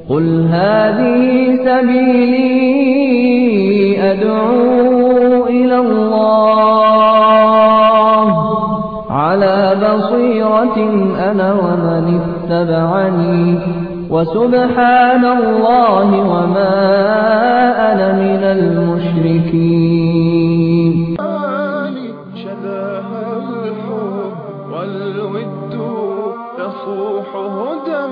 قل هذه سبيلي أدعو إلى الله على بصيرة أنا ومن اتبعني وسبحان الله وما أنا من المشركين. شذاها الحب والود يصوح هدى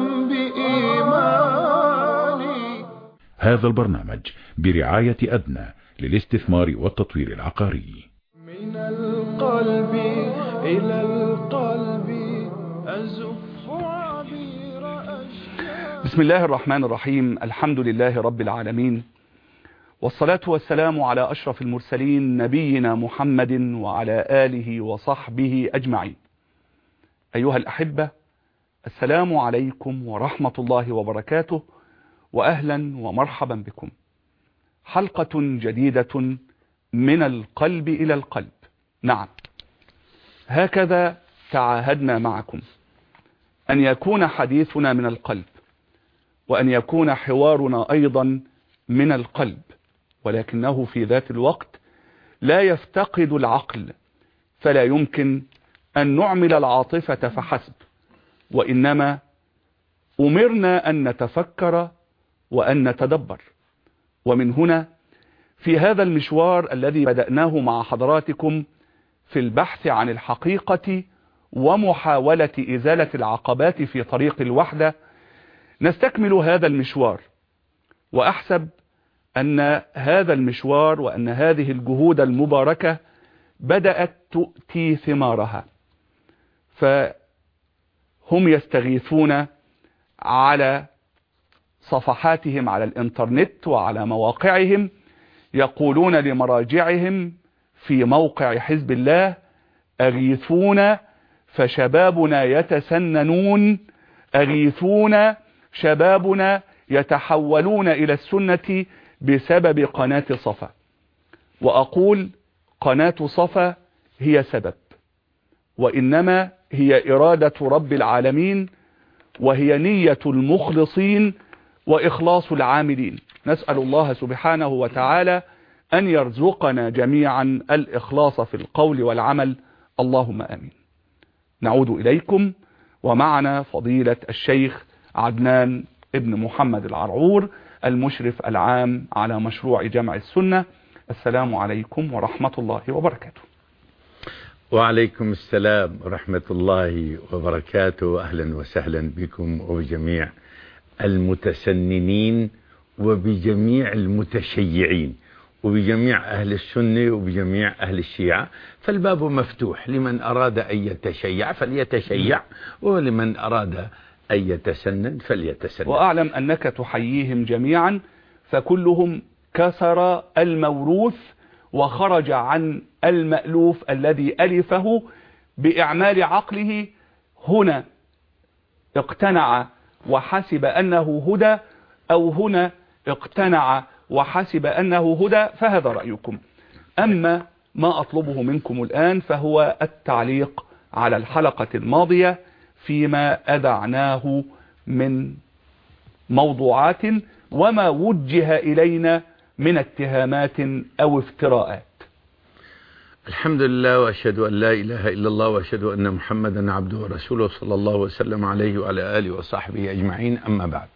بإيماني. هذا البرنامج برعاية أدنى للاستثمار والتطوير العقاري. من القلب إلى القلب أزف عبير أشجار. بسم الله الرحمن الرحيم. الحمد لله رب العالمين، والصلاة والسلام على أشرف المرسلين نبينا محمد وعلى آله وصحبه أجمعين. أيها الأحبة، السلام عليكم ورحمة الله وبركاته، وأهلا ومرحبا بكم. حلقة جديدة من القلب إلى القلب. نعم، هكذا تعاهدنا معكم أن يكون حديثنا من القلب، وأن يكون حوارنا أيضا من القلب، ولكنه في ذات الوقت لا يفتقد العقل، فلا يمكن أن نعمل العاطفة فحسب، وإنما أمرنا أن نتفكر وأن نتدبر. ومن هنا في هذا المشوار الذي بدأناه مع حضراتكم في البحث عن الحقيقة ومحاولة إزالة العقبات في طريق الوحدة، نستكمل هذا المشوار. وأحسب أن هذا المشوار وأن هذه الجهود المباركة بدأت تؤتي ثمارها، فهم يستغيثون على صفحاتهم على الإنترنت وعلى مواقعهم، يقولون لمراجعهم في موقع حزب الله: أغيثونا فشبابنا يتسننون، أغيثونا شبابنا يتحولون إلى السنة بسبب قناة صفا. وأقول قناة صفا هي سبب، وإنما هي إرادة رب العالمين، وهي نية المخلصين وإخلاص العاملين. نسأل الله سبحانه وتعالى أن يرزقنا جميعا الإخلاص في القول والعمل، اللهم آمين. نعود إليكم ومعنا فضيلة الشيخ عدنان ابن محمد العرعور، المشرف العام على مشروع جمع السنة. السلام عليكم ورحمة الله وبركاته. وعليكم السلام ورحمة الله وبركاته. أهلا وسهلا بكم وبجميع المتسننين وبجميع المتشيعين وبجميع أهل السنة وبجميع أهل الشيعة، فالباب مفتوح لمن أراد أن يتشيع فليتشيع، ولمن أراد أن يتسنن فليتسنن. وأعلم أنك تحييهم جميعا، فكلهم كسر الموروث وخرج عن المألوف الذي ألفه بإعمال عقله. هنا اقتنع وحسب أنه هدى، أو هنا اقتنع وحسب أنه هدى، فهذا رأيكم. أما ما أطلبه منكم الآن فهو التعليق على الحلقة الماضية فيما أذعناه من موضوعات وما وجه إلينا من اتهامات أو افتراءات. الحمد لله، وأشهد أن لا إله إلا الله، وأشهد أن محمدا عبده ورسوله صلى الله وسلم عليه وعلى آله وصحبه أجمعين. أما بعد،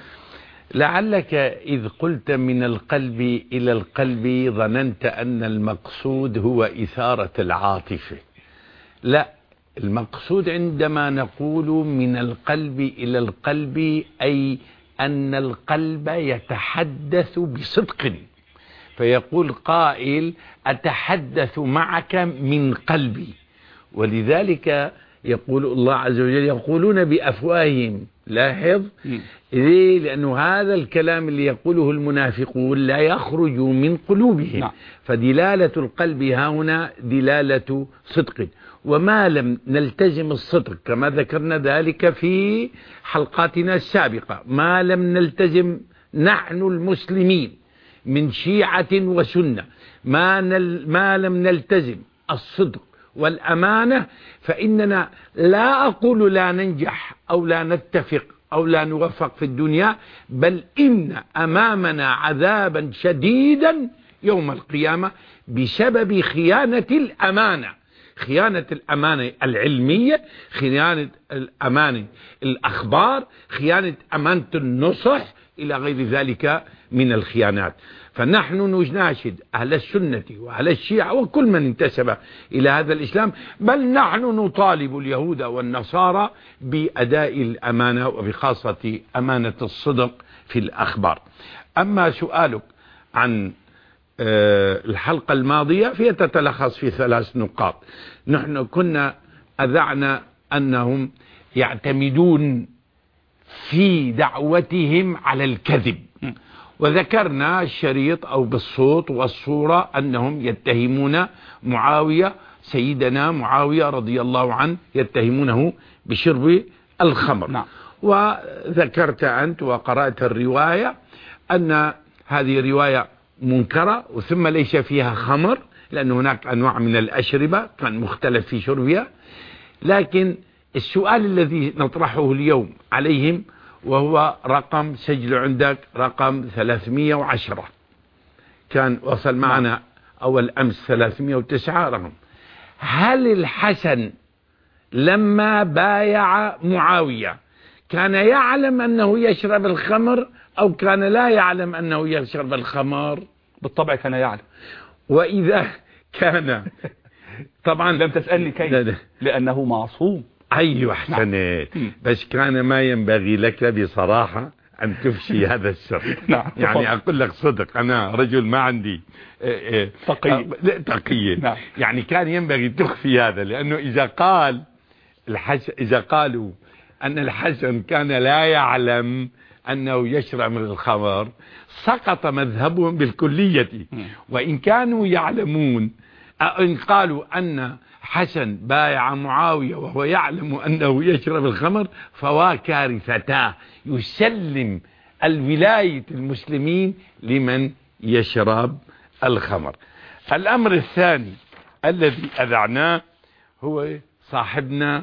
لعلك إذ قلت من القلب إلى القلب ظننت أن المقصود هو إثارة العاطفة. لا، المقصود عندما نقول من القلب إلى القلب أي أن القلب يتحدث بصدق، فيقول قائل: أتحدث معك من قلبي. ولذلك يقول الله عز وجل: يقولون بأفواههم. لاحظ ليه؟ لأنه هذا الكلام اللي يقوله المنافقون لا يخرج من قلوبهم. نعم. فدلالة القلب هنا دلالة صدق، وما لم نلتزم الصدق كما ذكرنا ذلك في حلقاتنا السابقة، ما لم نلتزم نحن المسلمين من شيعة وسنة، ما لم نلتزم الصدق والأمانة، فإننا لا أقول لا ننجح أو لا نتفق أو لا نوفق في الدنيا، بل إن أمامنا عذابا شديدا يوم القيامة بسبب خيانة الأمانة، خيانة الأمانة العلمية، خيانة الأمانة الأخبار، خيانة أمانة النصح، إلى غير ذلك من الخيانات. فنحن نناشد أهل السنة وأهل الشيعة وكل من انتسب إلى هذا الإسلام، بل نحن نطالب اليهود والنصارى بأداء الأمانة، وبخاصة أمانة الصدق في الأخبار. أما سؤالك عن الحلقة الماضية فهي تتلخص في 3 نقاط. نحن كنا أذعنا أنهم يعتمدون في دعوتهم على الكذب، وذكرنا الشريط أو بالصوت والصورة أنهم يتهمون معاوية، سيدنا معاوية رضي الله عنه، يتهمونه بشرب الخمر. نعم. وذكرت أنت وقرأت الرواية أن هذه رواية منكرة، وثم ليس فيها خمر، لأن هناك أنواع من الأشربة كان مختلف في شربها. لكن السؤال الذي نطرحه اليوم عليهم، وهو رقم سجل عندك رقم 310، كان وصل معنا أول أمس 309 رقم. هل الحسن لما بايع معاوية كان يعلم أنه يشرب الخمر أو كان لا يعلم أنه يشرب الخمر؟ بالطبع كان يعلم. وإذا كان طبعا لم تسألني كيف، لأنه معصوم. أيوة أحسنت. بس كان ما ينبغي لك بصراحة أن تفشي هذا السر. نعم. يعني أقول لك صدق، أنا رجل ما عندي تقية. نعم. يعني كان ينبغي تخفي هذا، لأنه إذا قالوا أن الحسن كان لا يعلم أنه يشرب من الخمر سقط مذهبهم بالكلية. وإن كانوا يعلمون، إن قالوا أن حسن بايع معاوية وهو يعلم أنه يشرب الخمر، فوا كارثته، يسلم الولاية المسلمين لمن يشرب الخمر. الأمر الثاني الذي أذعناه هو صاحبنا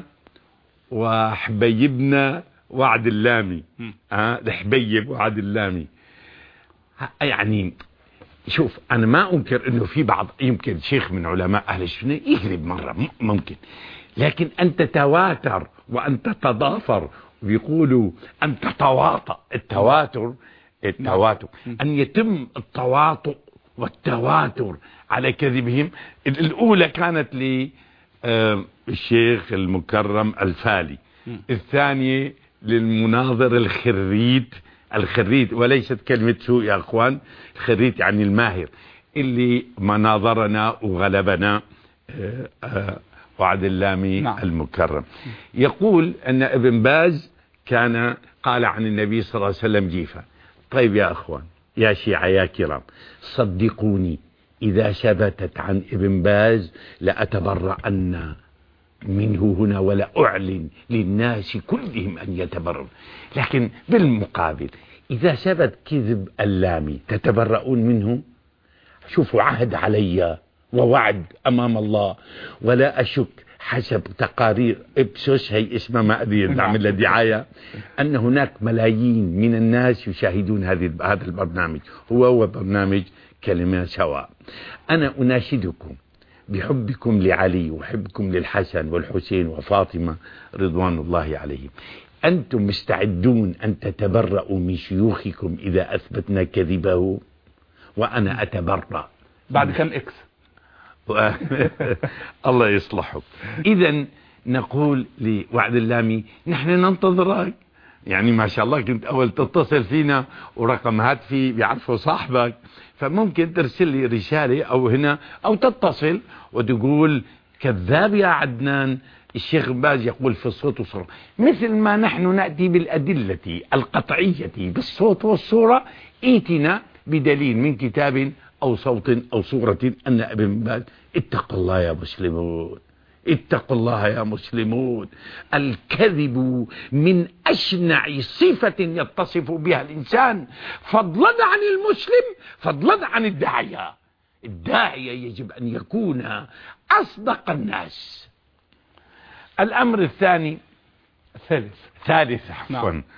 وحبيبنا وعد اللامي. الحبيب وعد اللامي. يعني شوف، أنا ما أنكر أنه في بعض يمكن شيخ من علماء أهل السنة يكذب مرة، ممكن، لكن أن تتواتر وأن تتضافر، ويقولوا أن تتواطأ، التواتر أن يتم التواطؤ والتواتر على كذبهم. الأولى كانت للشيخ المكرم الفالي، الثانية للمناظر الخريت، وليست كلمة سوء يا أخوان، الخريت يعني الماهر، اللي مناظرنا وغلبنا وعد اللامي. نعم. المكرم يقول أن ابن باز كان قال عن النبي صلى الله عليه وسلم جيفة. طيب يا أخوان، يا شيعة يا كرام، صدقوني إذا ثبتت عن ابن باز لأتبرأن منه هنا ولا أعلن للناس كلهم أن يتبرؤون. لكن بالمقابل إذا ثبت كذب اللامي تتبرؤون منه؟ شوفوا، عهد علي ووعد أمام الله، ولا أشك حسب تقارير إبسوس، هي اسمها ما أدري نعمل دعاية، أن هناك ملايين من الناس يشاهدون هذا البرنامج، هو برنامج كلمة سواء. أنا أناشدكم بحبكم لعلي وحبكم للحسن والحسين وفاطمة رضوان الله عليهم، أنتم مستعدون أن تتبرؤوا من شيوخكم إذا أثبتنا كذبه؟ وأنا أتبرأ. بعد كم إكس؟ الله يصلحك. إذن نقول لوعد اللامي نحن ننتظرك. يعني ما شاء الله كنت أول تتصل فينا ورقم هاتفي بيعرفه صاحبك، فممكن ترسل لي رسالة أو هنا أو تتصل وتقول كذاب يا عدنان، الشيخ باز يقول في الصوت والصورة، مثل ما نحن نأتي بالأدلة القطعية بالصوت والصورة، ائتنا بدليل من كتاب أو صوت أو صورة أن ابن باز. اتقوا الله يا مسلمون، اتقوا الله يا مسلمون. الكذب من أشنع صفة يتصف بها الإنسان، فضلا عن المسلم، فضلا عن الداعية. الداعية يجب أن يكون أصدق الناس. الأمر الثاني الثالث عفوا،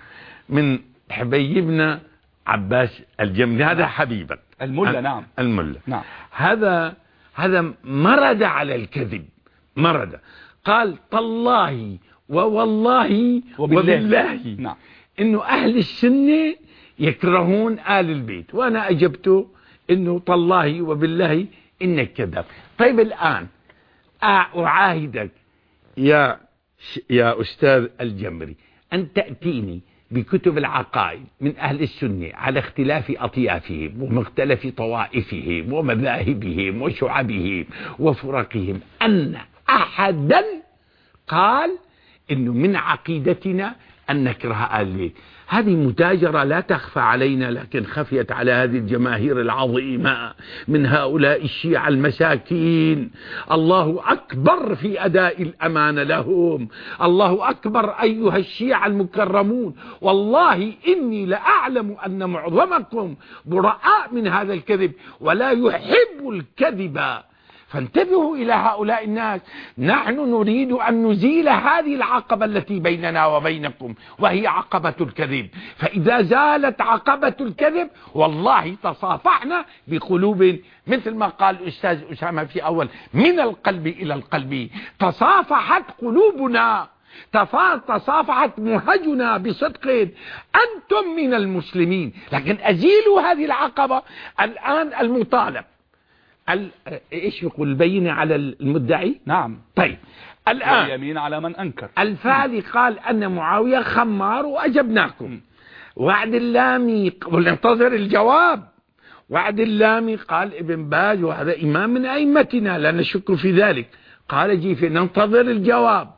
من حبيبنا عباس الجمري، هذا حبيبك الملا. نعم الملا. نعم. هذا مرد على الكذب، مرد، قال تالله ووالله وبالله نعم. انه اهل السنة يكرهون آل البيت، وانا اجبته انه تالله وبالله انك كذاب. طيب الان اعاهدك يا استاذ الجمري ان تأتيني بكتب العقائد من أهل السنة على اختلاف أطيافهم ومختلف طوائفهم ومذاهبهم وشعبهم وفرقهم أن أحدا قال إنه من عقيدتنا أن نكره آل البيت. هذه متاجرة لا تخفى علينا، لكن خفيت على هذه الجماهير العظيمة من هؤلاء الشيعة المساكين. الله أكبر في أداء الأمانة لهم، الله أكبر أيها الشيعة المكرمون. والله إني لأعلم أن معظمكم براء من هذا الكذب ولا يحب الكذب، فانتبهوا إلى هؤلاء الناس. نحن نريد أن نزيل هذه العقبة التي بيننا وبينكم، وهي عقبة الكذب. فإذا زالت عقبة الكذب والله تصافحنا بقلوب، مثل ما قال الأستاذ أسامة في أول، من القلب إلى القلب. تصافحت قلوبنا، تصافحت مهجنا بصدق. أنتم من المسلمين، لكن أزيلوا هذه العقبة. الآن المطالب ايش يقول؟ البينة على المدعي. نعم. طيب الآن واليمين على من أنكر. الفالي قال أن معاوية خمار وأجبناكم. وعد اللامي وننتظر الجواب. وعد اللامي قال ابن باز، وهذا إمام من أئمتنا لا نشك في ذلك، قال جيفي ننتظر الجواب.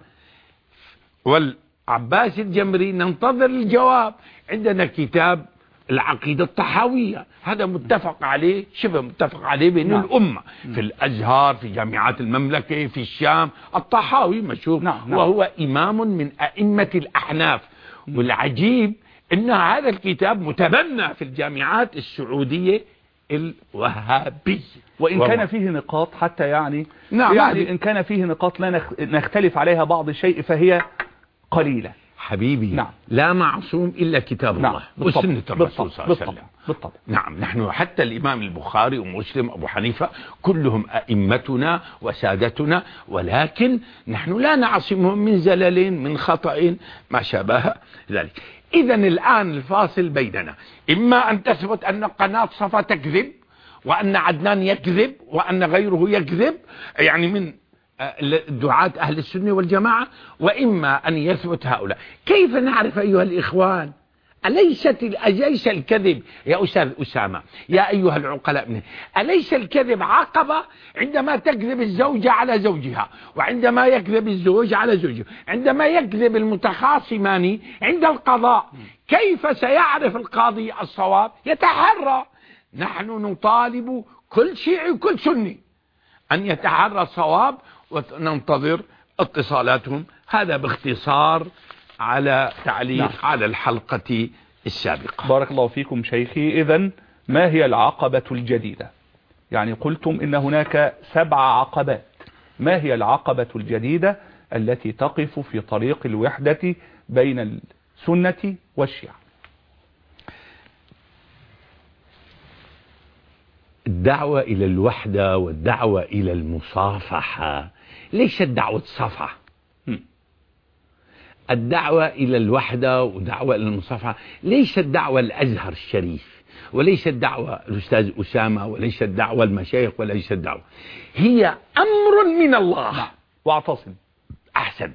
والعباس الجمري ننتظر الجواب. عندنا كتاب العقيدة الطحاوية، هذا متفق عليه، شبه متفق عليه بين الأمة، في الأزهر، في جامعات المملكة، في الشام. الطحاوي مشهور، وهو إمام من أئمة الأحناف. والعجيب أن هذا الكتاب متبنى في الجامعات السعودية الوهابية، وإن كان فيه نقاط حتى يعني إن كان فيه نقاط لا نختلف عليها بعض الشيء فهي قليلة. حبيبي لا معصوم إلا كتاب الله وسنة الرسول صلى الله عليه وسلم. بالطبع. نعم، نحن حتى الإمام البخاري ومسلم أبو حنيفة كلهم أئمتنا وسادتنا، ولكن نحن لا نعصمهم من زلل، من خطأ، ما شابه ذلك. إذا الآن الفاصل بيننا إما أن تثبت أن قناة صفا تكذب، وأن عدنان يكذب، وأن غيره يكذب، يعني من دعاة أهل السنة والجماعة، وإما أن يثبت هؤلاء. كيف نعرف أيها الإخوان؟ أليس الكذب يا أستاذ أسامة، يا أيها العقلاء منه، أليس الكذب عقبة عندما تكذب الزوجة على زوجها، وعندما يكذب الزوج على زوجه، عندما يكذب المتخاصمان عند القضاء؟ كيف سيعرف القاضي الصواب؟ يتحرى. نحن نطالب كل شيعي وكل سني أن يتحرى الصواب، وننتظر اتصالاتهم. هذا باختصار على تعليق على الحلقة السابقة. بارك الله فيكم شيخي. إذن ما هي العقبة الجديدة؟ يعني قلتم إن هناك 7 عقبات، ما هي العقبة الجديدة التي تقف في طريق الوحدة بين السنة والشيعة؟ الدعوة إلى الوحدة والدعوة إلى المصافحة ليست دعوة صفحة. الدعوة إلى الوحدة ودعوة إلى المصافحة ليست دعوة الأزهر الشريف، وليست دعوة الأستاذ أسامة، وليست دعوة المشايخ، وليست دعوة، هي أمر من الله. واعتصم. أحسنت.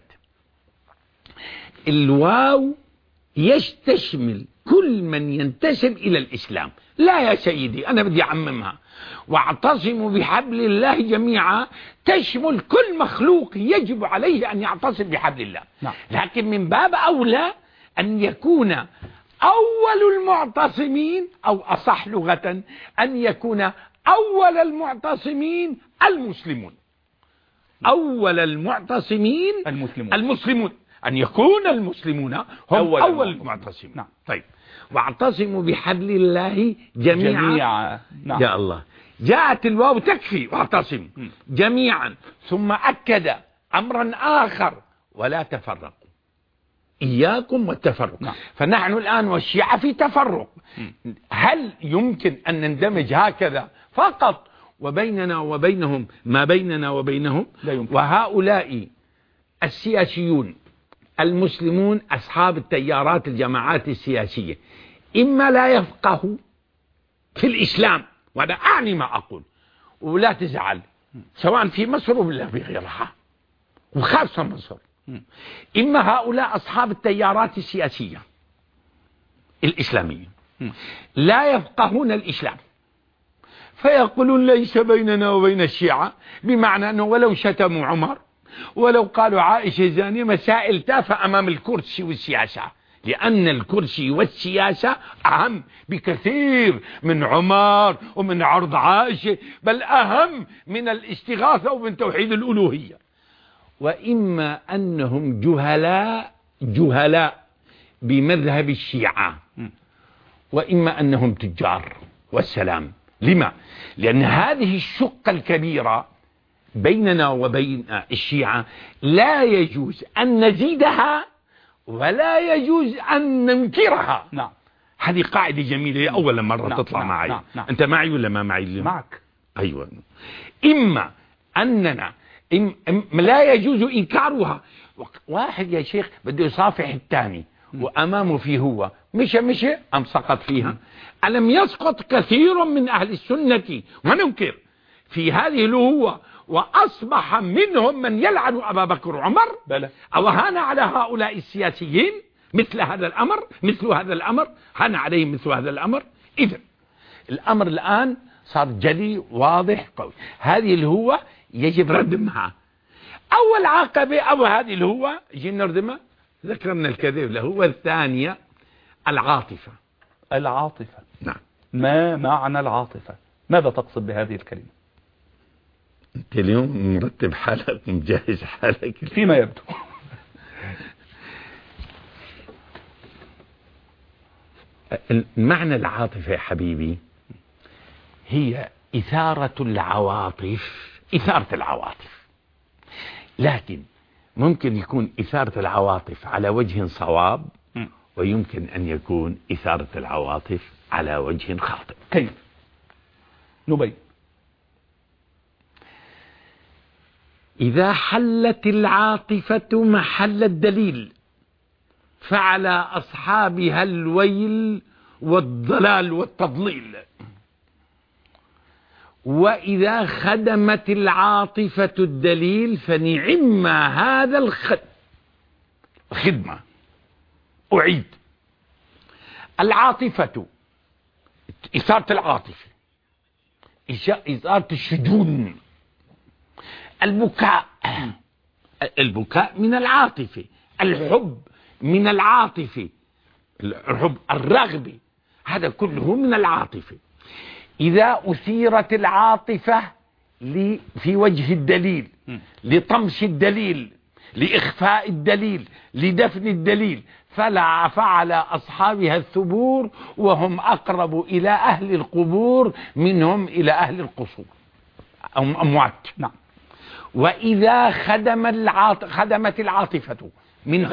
الواو يستشمل كل من ينتسب إلى الإسلام. لا يا سيدي، أنا بدي أعممها. واعتصموا بحبل الله جميعا تشمل كل مخلوق يجب عليه أن يعتصم بحبل الله. لكن من باب أولى أن يكون أول المعتصمين، أو أصح لغة أن يكون أول المعتصمين المسلمون. أول المعتصمين المسلمون، أن يكون المسلمون هم أول المعتصمين. طيب، واعتصموا بحبل الله جميعا. يا الله، جاءت الواو تكفي، واعتصموا جميعا، ثم أكد أمرا آخر: ولا تفرقوا. إياكم والتفرق. نعم. فنحن الآن والشيعة في تفرق. هل يمكن أن نندمج هكذا فقط وبيننا وبينهم ما بيننا وبينهم؟ لا يمكن. وهؤلاء السياسيون المسلمون أصحاب التيارات الجماعات السياسية إما لا يفقهوا في الإسلام، وأنا أعني ما أقول ولا تزعل، سواء في مصر ولا في غيرها وخاصة مصر، إما هؤلاء أصحاب التيارات السياسية الإسلامية لا يفقهون الإسلام، فيقولون ليس بيننا وبين الشيعة، بمعنى أنه ولو شتموا عمر ولو قالوا عائشة زانية مسائل تافهة أمام الكرسي والسياسة، لأن الكرسي والسياسة أهم بكثير من عمر ومن عرض عائشة، بل أهم من الاستغاثة ومن توحيد الألوهية. وإما أنهم جهلاء بمذهب الشيعة، وإما أنهم تجار والسلام. لما؟ لأن هذه الشقة الكبيرة بيننا وبين الشيعة لا يجوز أن نزيدها ولا يجوز أن ننكرها. نعم. هذه قاعدة جميلة أول مرة تطلع معي. نعم. أنت معي ولا ما معي؟ معك. أيوة. إما أننا لا يجوز إنكارها. واحد يا شيخ بده يصافح الثاني وأمامه فيه هو مشى أم سقط فيها. ألم يسقط كثير من أهل السنة وننكر في هذه الهوة، وأصبح منهم من يلعن أبا بكر وعمر؟ بلى. أو هان على هؤلاء السياسيين مثل هذا الأمر هان عليهم مثل هذا الأمر. إذن الأمر الآن صار جلي واضح قوي. هذه الهوة يجب ردمها. أول عقبة أو هذه الهوة يجب نردمها، ذكرنا الكذب الهوة الثانية العاطفة. نعم. ما معنى العاطفة؟ ماذا تقصد بهذه الكلمة؟ أنت اليوم مرتب حالك ومجهز حالك فيما يبدو. معنى العاطفة يا حبيبي هي إثارة العواطف، لكن ممكن يكون إثارة العواطف على وجه صواب، ويمكن أن يكون إثارة العواطف على وجه خاطئ. كيف؟ نبين. إذا حلت العاطفة محل الدليل فعلى أصحابها الويل والضلال والتضليل، وإذا خدمت العاطفة الدليل فنعم هذا الخدمة. أعيد: العاطفة، إثارة العاطفة، إثارة الشجون، البكاء من العاطفة، الحب من العاطفة، الحب، الرغبة، هذا كله من العاطفة. إذا أثيرت العاطفة في وجه الدليل، لطمس الدليل، لإخفاء الدليل، لدفن الدليل، فعل أصحابها الثبور، وهم أقرب إلى أهل القبور منهم إلى أهل القصور أو أموات. نعم. وإذا خدمت العاطفة من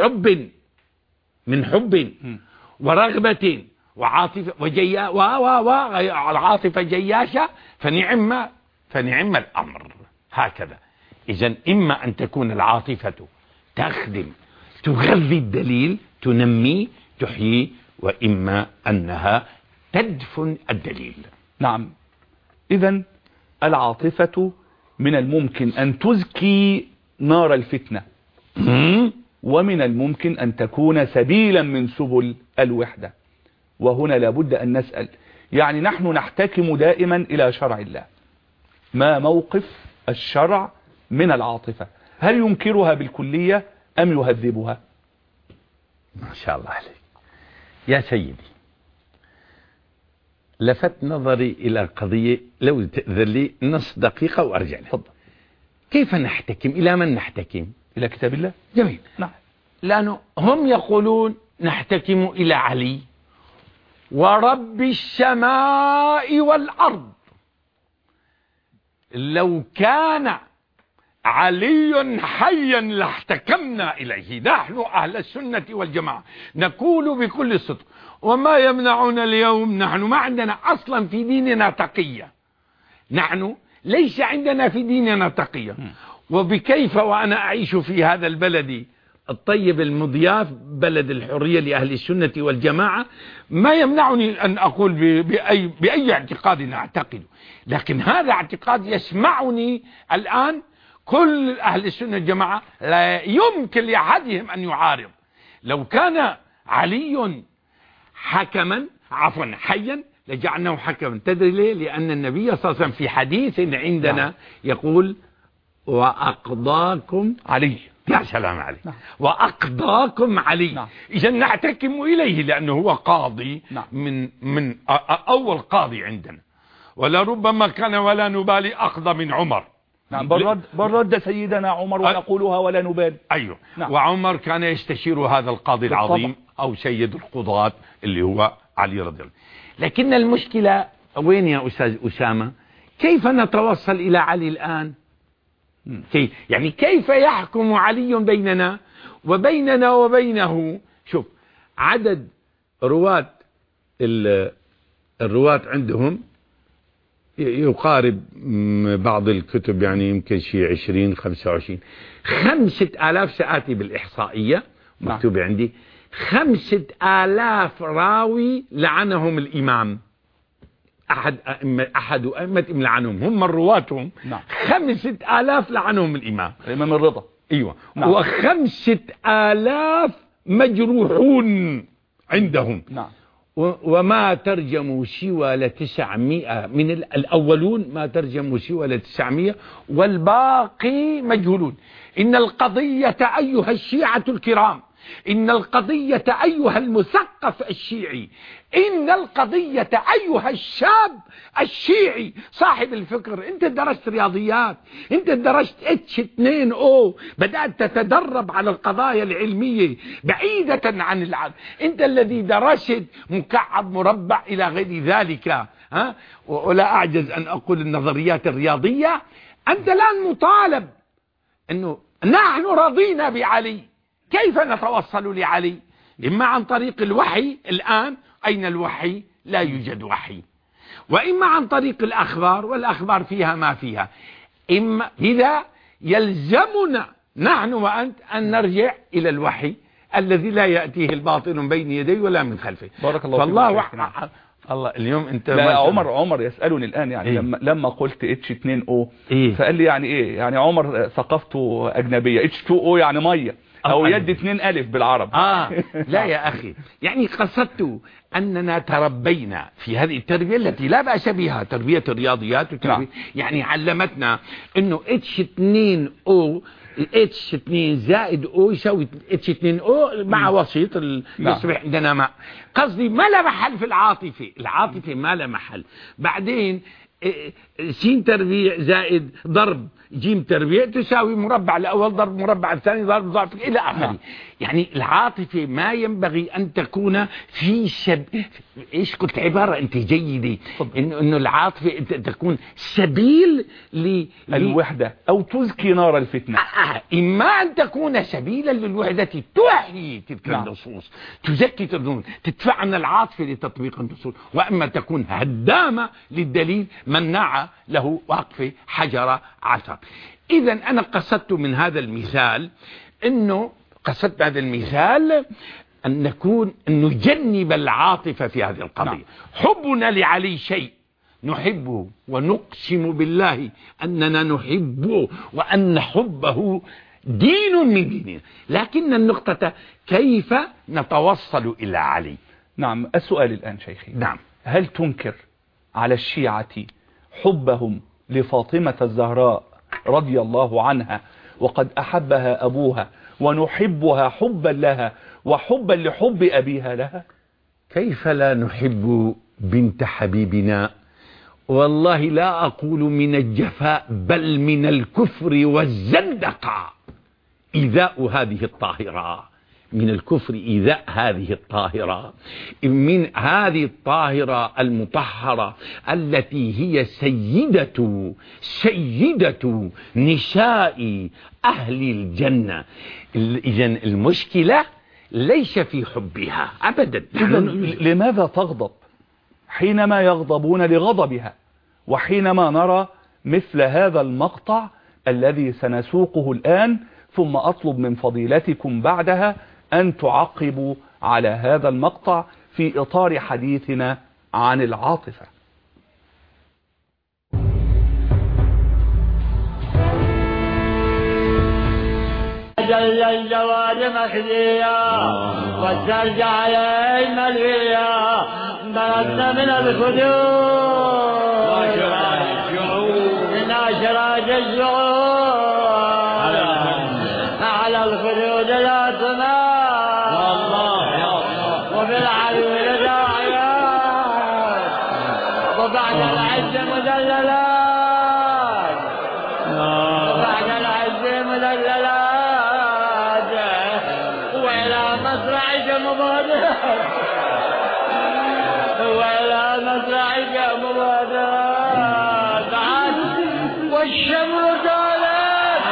حب ورغبة وعاطفة والعاطفة جياشة فنعم الأمر. هكذا. إذن إما أن تكون العاطفة تخدم، تغذي الدليل، تنمي، تحيي، وإما أنها تدفن الدليل. نعم. إذن العاطفة من الممكن أن تزكي نار الفتنة، ومن الممكن أن تكون سبيلا من سبل الوحدة. وهنا لابد أن نسأل، يعني نحن نحتكم دائما إلى شرع الله، ما موقف الشرع من العاطفة؟ هل ينكرها بالكلية أم يهذبها؟ ما شاء الله عليك يا سيدي. لفت نظري إلى قضية، لو تأذن لي نص دقيقة وأرجع لها. تفضل. كيف نحتكم؟ إلى من نحتكم؟ إلى كتاب الله. جميل. نعم. لأنه هم يقولون نحتكم إلى علي ورب السماء والأرض. لو كان علي حيا لاحتكمنا إليه. نحن أهل السنة والجماعة نقول بكل صدق، وما يمنعنا اليوم، نحن ما عندنا أصلا في ديننا تقية، نحن ليس عندنا في ديننا تقية. وبكيف وأنا أعيش في هذا البلد الطيب المضياف، بلد الحرية لأهل السنة والجماعة، ما يمنعني أن أقول بأي اعتقاد أعتقد، لكن هذا اعتقاد يسمعني الآن كل أهل السنة والجماعة، لا يمكن لأحدهم أن يعارض. لو كان علي حكما حيا لجعلناه حكما. تدري ليه؟ لأن النبي صلى الله عليه وسلم في حديث عندنا يقول وأقضاكم علي. يا سلام عليك. وأقضاكم علي. إذا نحتكم إليه لأنه هو قاضي من أول قاضي عندنا، ولربما كان ولا نبالي أقضى من عمر. بل رد سيدنا عمر ونقولها ولا نبالي. أيوه. وعمر كان يستشير هذا القاضي العظيم أو سيد القضاة اللي هو علي رضي الله. لكن المشكلة وين يا أستاذ أسامة؟ كيف نتوصل إلى علي الآن؟ يعني كيف يحكم علي بيننا وبينه؟ شوف عدد الرواة عندهم يقارب بعض الكتب يعني يمكن شيء 20-25 5000. سآتي بالإحصائية مكتوب عندي 5000 راوي لعنهم الإمام، أحد أئمة لعنهم، هم رواتهم 5000 لعنهم الإمام الرضا. أيوة. و5000 مجروحون عندهم. وما ترجموا سوى 900 من الأولون، ما ترجموا سوى 900 والباقي مجهولون. إن القضية أيها الشيعة الكرام، إن القضية أيها المثقف الشيعي، إن القضية أيها الشاب الشيعي صاحب الفكر. أنت درست رياضيات، أنت درست H2O، بدأت تتدرب على القضايا العلمية بعيدة عن العالم. أنت الذي درست مكعب مربع إلى غير ذلك، ولا أعجز أن أقول النظريات الرياضية. أنت الآن مطالب أنه نحن رضينا بعلي. كيف نتوصل لعلي؟ إما عن طريق الوحي، الآن أين الوحي؟ لا يوجد وحي. وإما عن طريق الأخبار، والأخبار فيها ما فيها. إما إذا يلزمنا نحن وأنت أن نرجع إلى الوحي الذي لا يأتيه الباطل من بين يديه ولا من خلفه. بارك الله فالله الله اليوم أنت لا عمر يسألني الآن يعني لما قلت H2O فقال لي يعني إيه؟ يعني عمر ثقافته أجنبية. H2O يعني مية أو يد 2 ألف بالعرب. لا يا أخي، يعني قصدت أننا تربينا في هذه التربية التي لا بأس بها، تربية الرياضيات وتربية يعني علمتنا أنه H2O H2 زائد O يساوي H2O مع وسيط يصبح عندنا ماء. قصدي ما له محل في العاطفة ما له محل. بعدين سين تربيع زائد ضرب جيم تربيع تساوي مربع الأول ضرب مربع الثاني ضرب ضعف إلى آخره. يعني العاطفة ما ينبغي أن تكون في إيش قلت عبارة أنت جيدة، إنه العاطفة تكون سبيل للوحدة أو تزكي نار الفتنة. إما أن تكون سبيلا للوحدة تحيي تلك النصوص، تزكي النصوص، تدفعنا العاطفة لتطبيق النصوص، وإما تكون هدامة للدليل منع له وقف حجر عثر. إذا أنا قصدت من هذا المثال أن نجنب العاطفة في هذه القضية. حبنا لعلي شيء نحبه ونقسم بالله أننا نحبه وأن حبه دين من ديننا، لكن النقطة كيف نتوصل إلى علي. نعم. السؤال الآن شيخي، نعم، هل تنكر على الشيعة حبهم لفاطمة الزهراء رضي الله عنها وقد أحبها أبوها ونحبها حبا لها وحبا لحب أبيها لها؟ كيف لا نحب بنت حبيبنا؟ والله لا أقول من الجفاء بل من الكفر والزندقة إيذاء هذه الطاهرة من الكفر إيذاء هذه الطاهرة، من هذه الطاهرة المطهرة التي هي سيدة نساء أهل الجنة. إذن المشكلة ليس في حبها أبدا. لماذا تغضب حينما يغضبون لغضبها، وحينما نرى مثل هذا المقطع الذي سنسوقه الآن، ثم أطلب من فضيلتكم بعدها أن تعقبوا على هذا المقطع في إطار حديثنا عن العاطفة. جل الجواد مخزيا والثلج عليه ملويا بلدنا من الخدود ناشرات الشعور على الخدود لا تمام وفي العلو داعيات وبعد العز مدللات وبعد العز مدللات وإلى مصرعك مبادرات وإلى مصرعك مبادرات والشمر دالت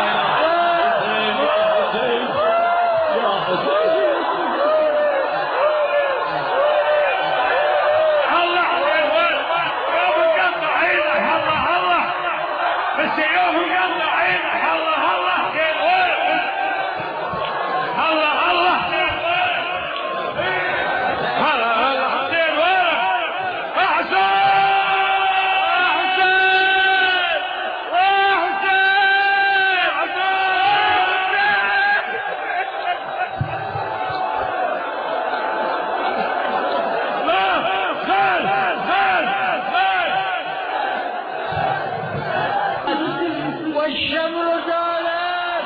الله قطع عينك الله بس يوم قطع عينك الله والشمر دالت.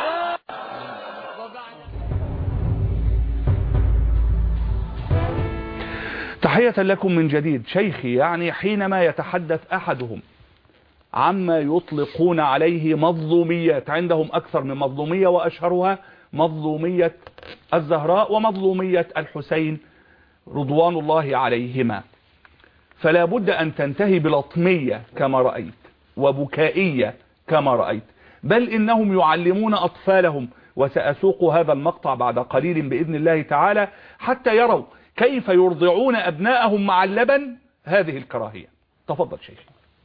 تحية لكم من جديد. شيخي، يعني حينما يتحدث أحدهم عما يطلقون عليه مظلوميات، عندهم أكثر من مظلومية وأشهرها مظلومية الزهراء ومظلومية الحسين رضوان الله عليهما، فلا بد أن تنتهي بلطمية كما رأيت وبكائية كما رأيت، بل إنهم يعلمون أطفالهم، وسأسوق هذا المقطع بعد قليل بإذن الله تعالى حتى يروا كيف يرضعون أبناءهم مع اللبن هذه الكراهية. تفضل شيخ.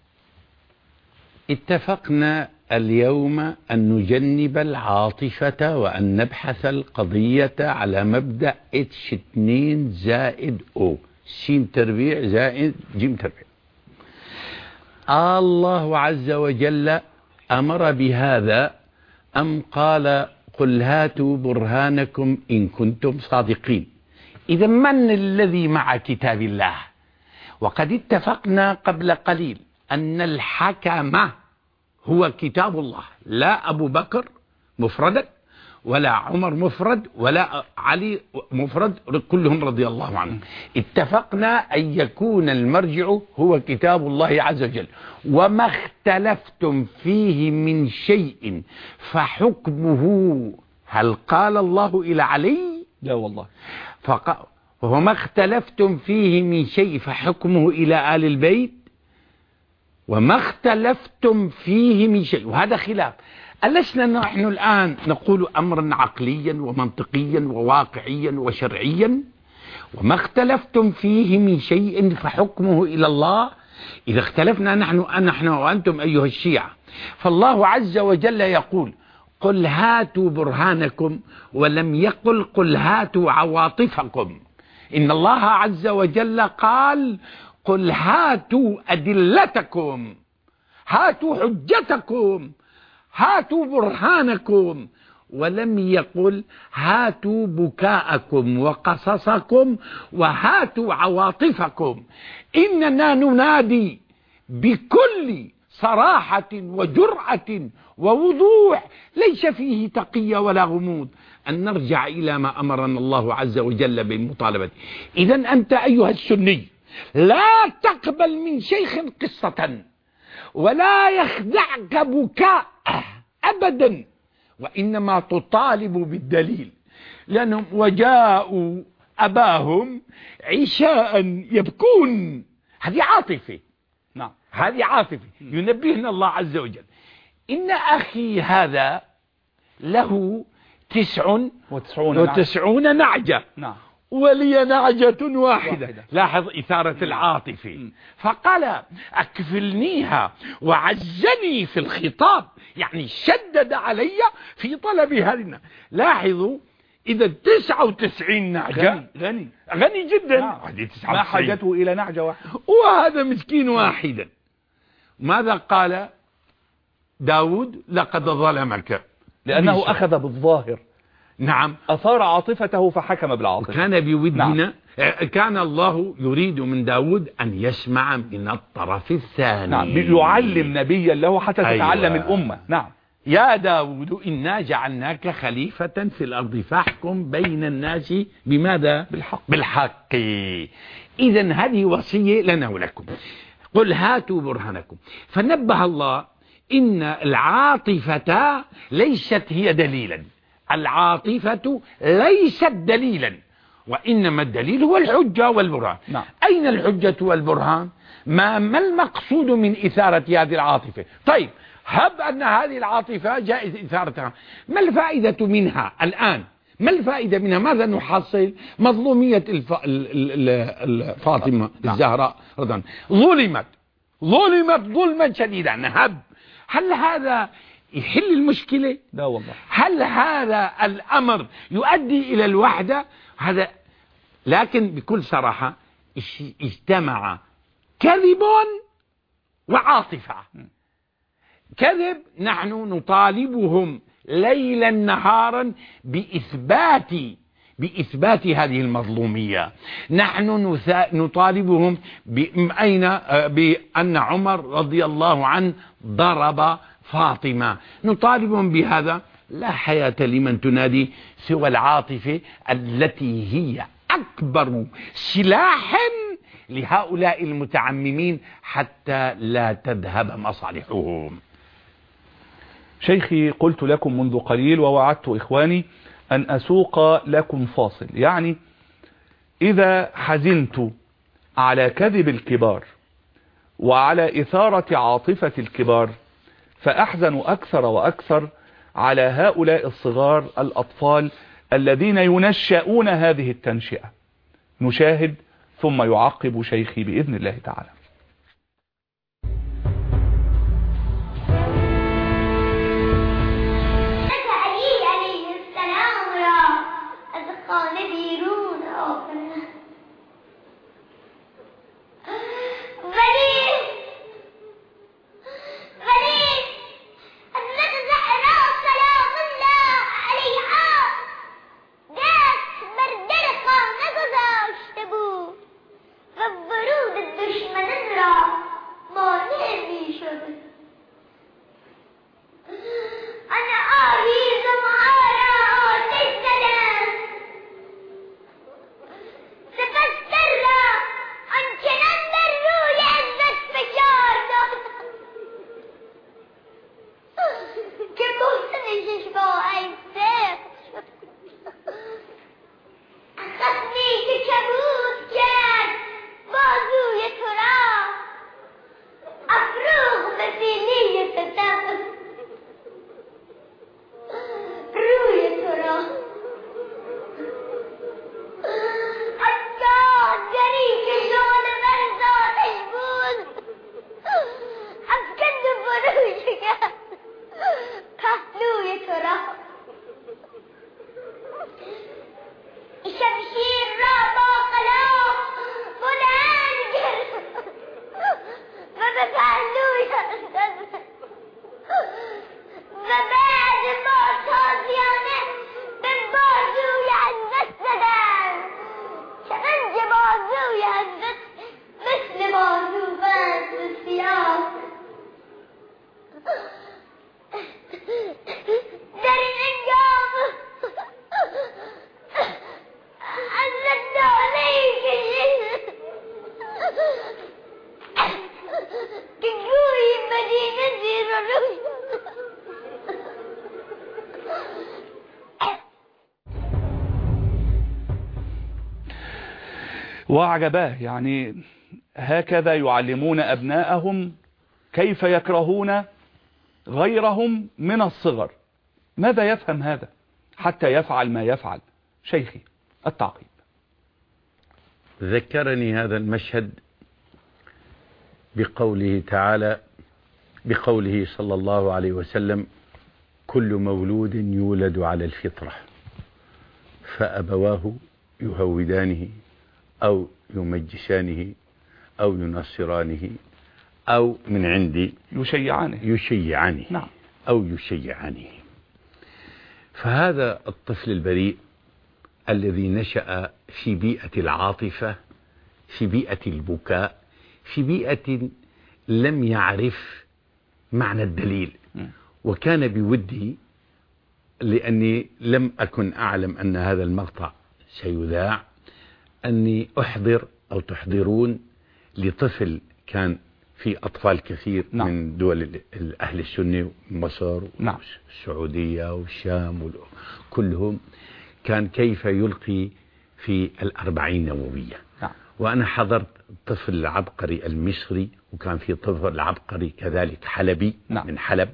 اتفقنا اليوم أن نجنب العاطفة وأن نبحث القضية على مبدأ H2 زائد O، س تربيع زائد ج تربيع. الله عز وجل أمر بهذا أم قال قل هاتوا برهانكم إن كنتم صادقين؟ إذا من الذي مع كتاب الله؟ وقد اتفقنا قبل قليل أن الحكم هو كتاب الله، لا أبو بكر مفردا ولا عمر مفرد ولا علي مفرد، كلهم رضي الله عنهم. اتفقنا أن يكون المرجع هو كتاب الله عز وجل، وما اختلفتم فيه من شيء فحكمه، هل قال الله إلى علي؟ لا والله. وما اختلفتم فيه من شيء فحكمه إلى آل البيت، وما اختلفتم فيه من شيء، وهذا خلاف. ألسنا نحن الآن نقول أمرا عقليا ومنطقيا وواقعيا وشرعيا؟ وما اختلفتم فيه من شيء فحكمه إلى الله. إذا اختلفنا نحن وأنتم أيها الشيعة، فالله عز وجل يقول قل هاتوا برهانكم، ولم يقل قل هاتوا عواطفكم. إن الله عز وجل قال قل هاتوا أدلتكم، هاتوا حجتكم، هاتوا برهانكم، ولم يقل هاتوا بكاءكم وقصصكم وهاتوا عواطفكم. إننا ننادي بكل صراحة وجرأة ووضوح ليس فيه تقية ولا غموض أن نرجع إلى ما أمرنا الله عز وجل بالمطالبة. إذن أنت أيها السني لا تقبل من شيخ قصة ولا يخدعك بكاء أبدا، وإنما تطالب بالدليل. لأنهم وجاءوا أباهم عشاء يبكون. هذه عاطفة. نعم. هذه عاطفة ينبهنا الله عز وجل. إن أخي هذا له 99 نعجة. نعم. ولي نعجة واحدة. لاحظ إثارة العاطفة. فقال أكفلنيها وعزني في الخطاب، يعني شدد علي في طلب هذه. لاحظوا إذا 99 نعجة غني جدا. ما حاجته إلى نعجة واحدة، وهذا مسكين واحدا. ماذا قال داود؟ لقد ظلمك، لأنه أخذ بالظاهر. نعم. أثار عاطفته فحكم بالعاطفة. كان بودنا. نعم. كان الله يريد من داود أن يسمع من الطرف الثاني. نعم. يعلم نبيا له حتى تتعلم الأمة. نعم. يا داود إنا جعلناك خليفة في الأرض فاحكم بين الناس بماذا؟ بالحق. إذن هذه وصية لنا ولكم. قل هاتوا برهانكم. فنبه الله إن العاطفة ليست هي دليلا. العاطفة ليست دليلا، وإنما الدليل هو الحجة والبرهان. نعم. أين الحجة والبرهان؟ ما المقصود من إثارة هذه العاطفة؟ طيب هب أن هذه العاطفة جائز إثارتها، ما الفائدة منها الآن؟ ما الفائدة منها؟ ماذا نحصل؟ مظلومية فاطمة الزهراء ظلمت ظلما شديدا. هب هل هذا يحل المشكلة؟ لا والله. هل هذا الأمر يؤدي إلى الوحدة؟ هذا. لكن بكل صراحة اجتمع كذب وعاطفة. كذب، نحن نطالبهم ليلا نهارا بإثبات هذه المظلومية. نحن نطالبهم بأن عمر رضي الله عنه ضرب فاطمة، نطالبهم بهذا. لا حياة لمن تنادي سوى العاطفة التي هي أكبر سلاح لهؤلاء المتعممين حتى لا تذهب مصالحهم. شيخي، قلت لكم منذ قليل ووعدت إخواني أن أسوق لكم فاصل. يعني إذا حزنت على كذب الكبار وعلى إثارة عاطفة الكبار، فأحزن أكثر وأكثر على هؤلاء الصغار الأطفال الذين ينشأون هذه التنشئة. نشاهد ثم يعقب شيخي بإذن الله تعالى. وعجباه، يعني هكذا يعلمون أبناءهم كيف يكرهون غيرهم من الصغر. ماذا يفهم هذا حتى يفعل ما يفعل؟ شيخي التعقيب. ذكرني هذا المشهد بقوله تعالى، بقوله صلى الله عليه وسلم: كل مولود يولد على الفطرة فأبواه يهودانه أو يمجسانه أو ينصرانه أو من عندي يشيعانه نعم. أو يشيعانه. فهذا الطفل البريء الذي نشأ في بيئة العاطفة، في بيئة البكاء، في بيئة لم يعرف معنى الدليل، وكان بودي، لأني لم أكن أعلم أن هذا المقطع سيذاع، أني أحضر أو تحضرون لطفل كان في أطفال كثير نعم. من دول أهل السنة، مصر نعم. والسعودية والشام كلهم، كان كيف يلقي في 40 نووية. نعم. وأنا حضرت الطفل العبقري المصري، وكان في طفل عبقري كذلك حلبي. نعم. من حلب.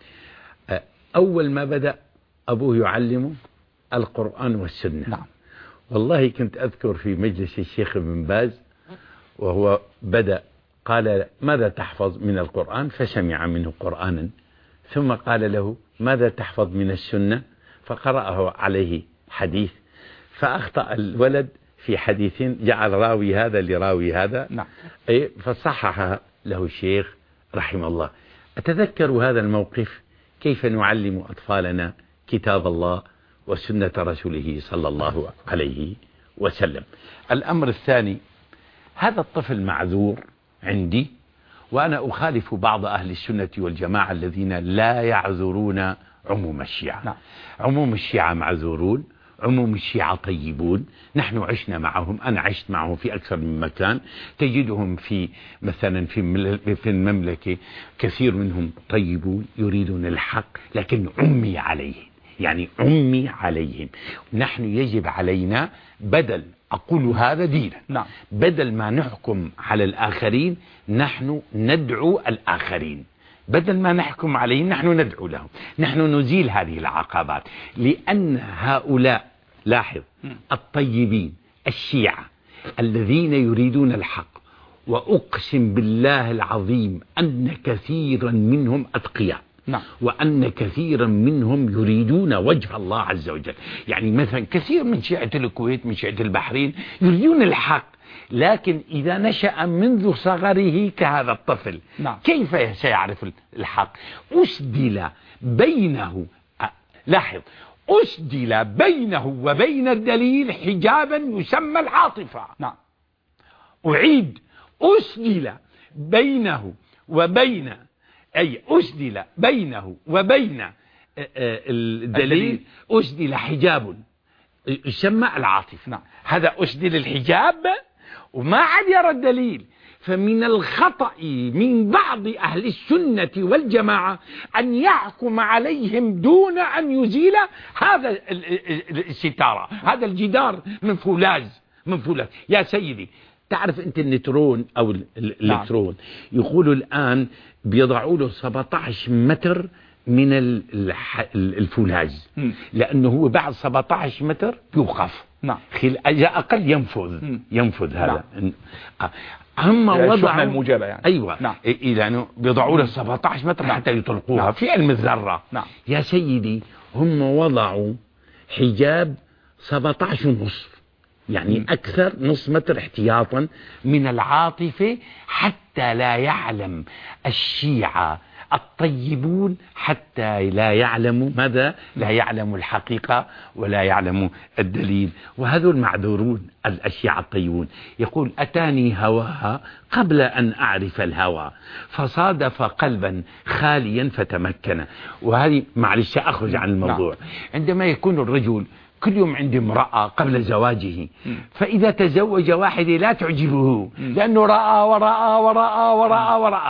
أول ما بدأ أبوه يعلمه القرآن والسنة. نعم. والله كنت أذكر في مجلس الشيخ ابن باز وهو بدأ قال: ماذا تحفظ من القرآن؟ فسمع منه قرآنا، ثم قال له: ماذا تحفظ من السنة؟ فقرأه عليه حديث، فأخطأ الولد في حديثين، جعل راوي هذا لراوي هذا. نعم. فصحح له الشيخ رحمه الله. أتذكر هذا الموقف، كيف نعلم أطفالنا كتاب الله وسنة رسوله صلى الله عليه وسلم. الأمر الثاني، هذا الطفل معذور عندي، وأنا أخالف بعض أهل السنة والجماعة الذين لا يعذرون عموم الشيعة. نعم. عموم الشيعة معذورون، عموم الشيعة طيبون، نحن عشنا معهم، أنا عشت معهم في أكثر من مكان، تجدهم في مثلا في المملكة كثير منهم طيبون يريدون الحق، لكن عمي عليهم، يعني عمي عليهم. نحن يجب علينا، بدل أقول هذا دينا، نعم، بدل ما نحكم على الآخرين نحن ندعو الآخرين، بدل ما نحكم عليهم نحن ندعو لهم، نحن نزيل هذه العقبات. لأن هؤلاء، لاحظ، الطيبين الشيعة الذين يريدون الحق، وأقسم بالله العظيم أن كثيرا منهم أتقياء، نعم، وأن كثيرا منهم يريدون وجه الله عز وجل. يعني مثلا كثير من شيعة الكويت، من شيعة البحرين يريدون الحق، لكن إذا نشأ منذ صغره كهذا الطفل، نعم، كيف سيعرف الحق؟ أسدل بينه، لاحظ، أسدل بينه وبين الدليل حجابا يسمى العاطفة. نعم، أعيد، أسدل بينه وبين، أي أسدل بينه وبين الدليل أسدل حجاب يسمى العاطفة. نعم. هذا أسدل الحجاب وما عاد يرى الدليل. فمن الخطأ من بعض أهل السنة والجماعة أن يحكم عليهم دون أن يزيل هذا الستارة، هذا الجدار من فولاذ. يا سيدي، تعرف أنت النيوترون أو الإلكترون، يقولوا الآن بيضعوا له 17 متر من الفولاذ، لأنه هو بعد 17 متر يوقف. نعم. إذا أقل ينفذ هذا. نعم. هم وضعوا الموجبة يعني. أيوة. نعم. إذا بيضعوا له 17 متر حتى يطلقوها. نعم. في علم الذرة. نعم. يا سيدي، هم وضعوا حجاب 17 ونصف، يعني أكثر، نص متر احتياطا من العاطفة، حتى لا يعلم الشيعة الطيبون، حتى لا يعلموا ماذا؟ لا يعلموا الحقيقة ولا يعلموا الدليل. وهذول معذورون الشيعة الطيبون. يقول: أتاني هواها قبل أن أعرف الهوى، فصادف قلبا خاليا فتمكن. وهذه معلش أخرج عن الموضوع. عندما يكون الرجل كل يوم عندي امرأة قبل زواجه، فإذا تزوج واحدة لا تعجبه، لأنه رأى ورأى ورأى ورأى ورأى.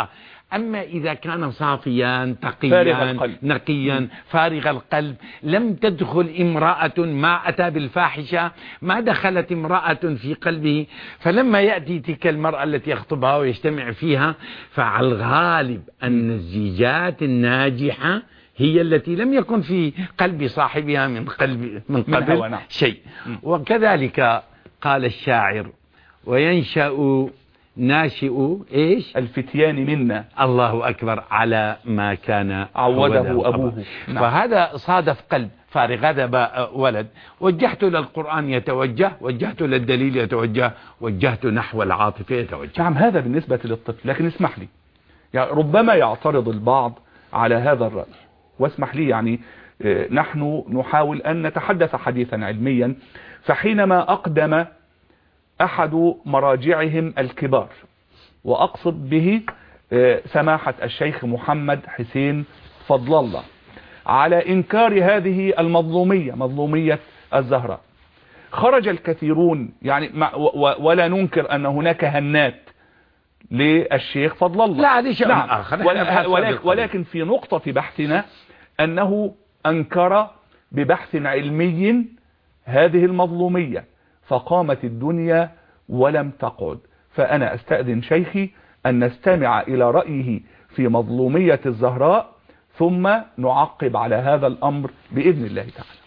أما إذا كان صافيا فارغ تقيا القلب. نقيا فارغ القلب، لم تدخل امرأة، ما أتى بالفاحشة، ما دخلت امرأة في قلبه، فلما يأتي تلك المرأة التي يخطبها ويجتمع فيها، فعلى الغالب أن الزيجات الناجحة هي التي لم يكن في قلب صاحبها من قبل شيء. وكذلك قال الشاعر: وينشأ ناشئ إيش الفتيان منا، الله أكبر، على ما كان عوده أبوه. فهذا صادف قلب فارغ، هذا ولد وجهت للقرآن يتوجه، وجهت للدليل يتوجه، وجهت نحو العاطفة يتوجه. نعم، هذا بالنسبة للطفل. لكن اسمح لي، يعني ربما يعترض البعض على هذا الرأي، واسمح لي، يعني نحن نحاول أن نتحدث حديثا علميا. فحينما أقدم أحد مراجعهم الكبار، وأقصد به سماحة الشيخ محمد حسين فضل الله، على إنكار هذه المظلومية، مظلومية الزهراء، خرج الكثيرون، يعني ولا ننكر أن هناك هنات للشيخ فضل الله، لا هذا شيء نعم، آخر، ولكن في نقطة بحثنا أنه أنكر ببحث علمي هذه المظلومية، فقامت الدنيا ولم تقعد. فأنا أستأذن شيخي أن نستمع إلى رأيه في مظلومية الزهراء، ثم نعقب على هذا الأمر بإذن الله تعالى.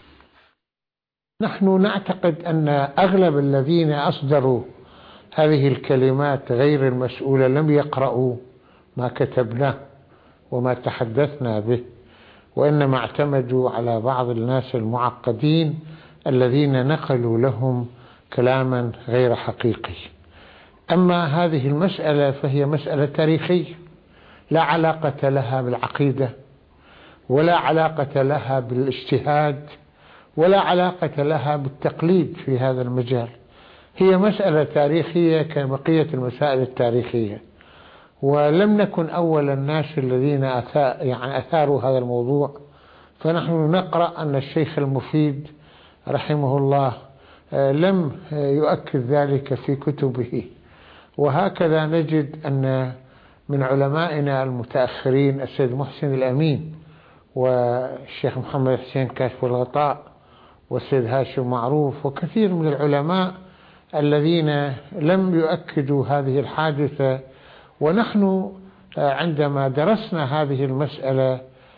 نحن نعتقد أن أغلب الذين أصدروا هذه الكلمات غير المسؤولة لم يقرأوا ما كتبناه وما تحدثنا به، وإنما اعتمدوا على بعض الناس المعقدين الذين نقلوا لهم كلاما غير حقيقي. أما هذه المسألة فهي مسألة تاريخية، لا علاقة لها بالعقيدة، ولا علاقة لها بالاجتهاد، ولا علاقة لها بالتقليد في هذا المجال. هي مسألة تاريخية كبقية المسائل التاريخية، ولم نكن أول الناس الذين أثاروا هذا الموضوع. فنحن نقرأ أن الشيخ المفيد رحمه الله لم يؤكد ذلك في كتبه، وهكذا نجد أن من علمائنا المتأخرين السيد محسن الأمين والشيخ محمد حسين كاشف الغطاء والسيد هاشم معروف وكثير من العلماء الذين لم يؤكدوا هذه الحادثة. ونحن عندما درسنا هذه المسألة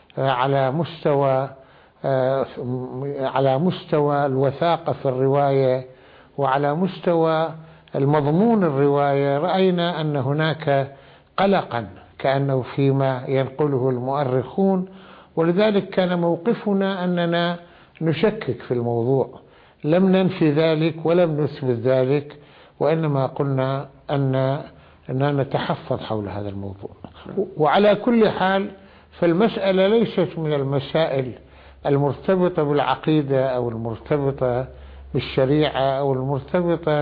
على مستوى الوثاقة في الرواية وعلى مستوى المضمون الرواية، رأينا أن هناك قلقا كأنه فيما ينقله المؤرخون، ولذلك كان موقفنا أننا نشكك في الموضوع، لم ننفي ذلك ولم نثبت ذلك، وإنما قلنا أننا نتحفظ حول هذا الموضوع. وعلى كل حال فالمسألة ليست من المسائل المرتبطة بالعقيدة أو المرتبطة بالشريعة أو المرتبطة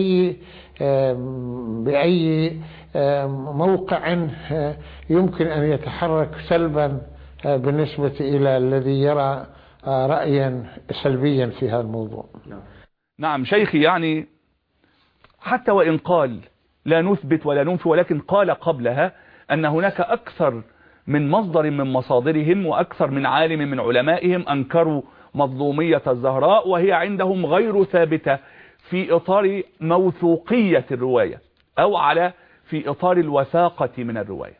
بأي موقع يمكن أن يتحرك سلبا بالنسبة إلى الذي يرى رأيا سلبيا في هذا الموضوع. نعم شيخي، يعني حتى وإن قال لا نثبت ولا ننفي، ولكن قال قبلها أن هناك أكثر من مصدر من مصادرهم وأكثر من عالم من علمائهم أنكروا مظلومية الزهراء، وهي عندهم غير ثابتة في إطار موثوقية الرواية أو في إطار الوثاقة من الرواية.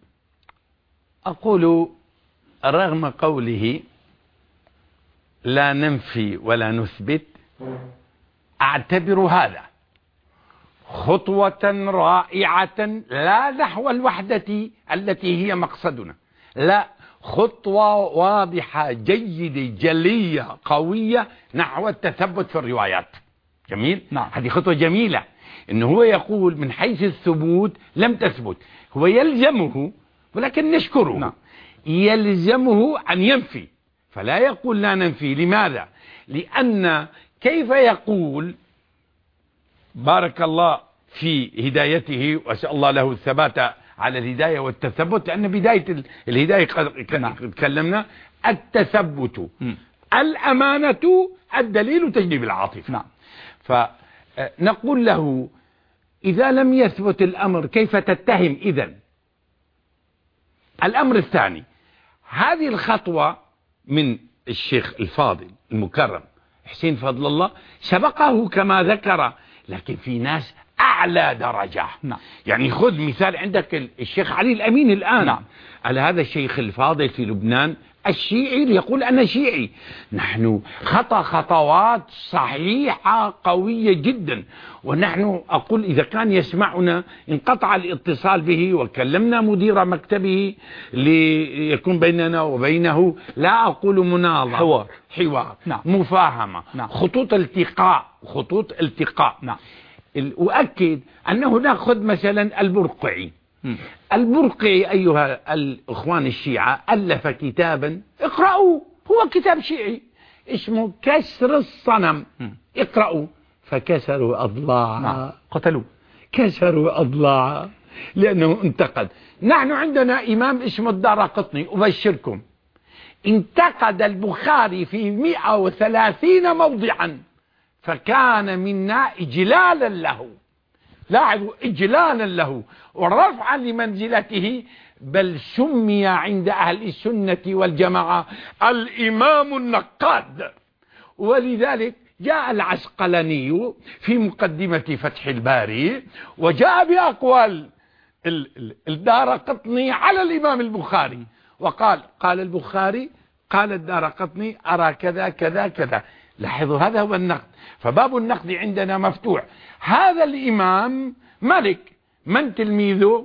أقول رغم قوله لا ننفي ولا نثبت، أعتبر هذا خطوة رائعة لا نحو الوحدة التي هي مقصدنا، لا، خطوة واضحة جيدة جلية قوية نحو التثبت في الروايات. جميل؟ نعم. هذه خطوة جميلة، إنه هو يقول من حيث الثبوت لم تثبت، هو يلزمه، ولكن نشكره. نعم. يلزمه أن ينفي، فلا يقول لا ننفي. لماذا؟ لأن كيف يقول بارك الله في هدايته وأسأل الله له الثبات على الهداية والتثبت، لأن بداية الهداية تكلمنا التثبت، الأمانة، الدليل تجلب العاطفة. نعم. فنقول له إذا لم يثبت الأمر كيف تتهم إذن؟ الأمر الثاني، هذه الخطوة من الشيخ الفاضل المكرم حسين فضل الله سبقه كما ذكر، لكن في ناس أعلى درجة. نعم. يعني خذ مثال، عندك الشيخ علي الأمين الآن. نعم. على هذا الشيخ الفاضل في لبنان الشيعي يقول أنا شيعي. نحن خطى خطوات صحيحة قوية جدا، ونحن أقول إذا كان يسمعنا انقطع الاتصال به وكلمنا مدير مكتبه ليكون بيننا وبينه لا أقول مناظرة، حوار. نعم. مفاهمة. نعم. خطوط التقاء. نعم. أؤكد أنه نأخذ مثلا البرقعي. البرقعي أيها الأخوان الشيعة ألف كتابا اقرأوا، هو كتاب شيعي اسمه كسر الصنم. اقرأوا. فكسروا أضلاعها. نعم. قتلوه. كسروا أضلاعها لأنه انتقد. نحن عندنا إمام اسمه الدارقطني، أبشركم انتقد البخاري في 130 موضعا، فكان منا إجلالا له، لاحظوا إجلالا له ورفعا لمنزلته، بل سمي عند أهل السنة والجماعة الإمام النقاد. ولذلك جاء العسقلاني في مقدمة فتح الباري وجاء بأقوال الدارقطني على الإمام البخاري، وقال البخاري قال الدارقطني أرى كذا كذا كذا. لاحظوا هذا هو النقد، فباب النقد عندنا مفتوح. هذا الإمام مالك من تلميذه؟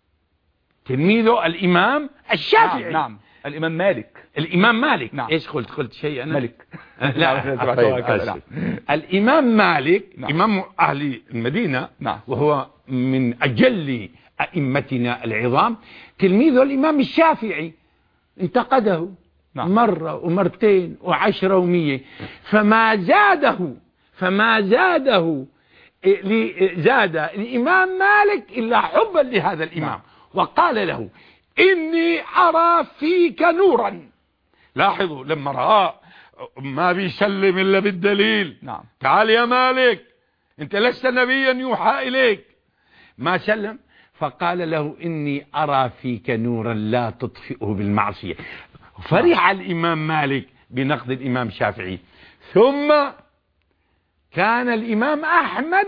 تلميذه الإمام الشافعي. نعم. الإمام مالك. نعم. إيش قلت شيء أنا؟ ملك. لا. الإمام مالك. نعم. إمام أهل المدينة. نعم. وهو من أجل أئمتنا العظام، تلميذه الإمام الشافعي انتقده. نعم. مرة ومرتين وعشرة ومية، فما زاد الإمام مالك إلا حبا لهذا الإمام. نعم. وقال له إني أرى فيك نورا. لاحظوا لما رأى ما بيسلم إلا بالدليل. نعم. تعال يا مالك أنت لست نبيا يوحى إليك، ما سلم، فقال له إني أرى فيك نورا لا تطفئه بالمعصية. فرح الإمام مالك بنقد الإمام الشافعي. ثم كان الإمام أحمد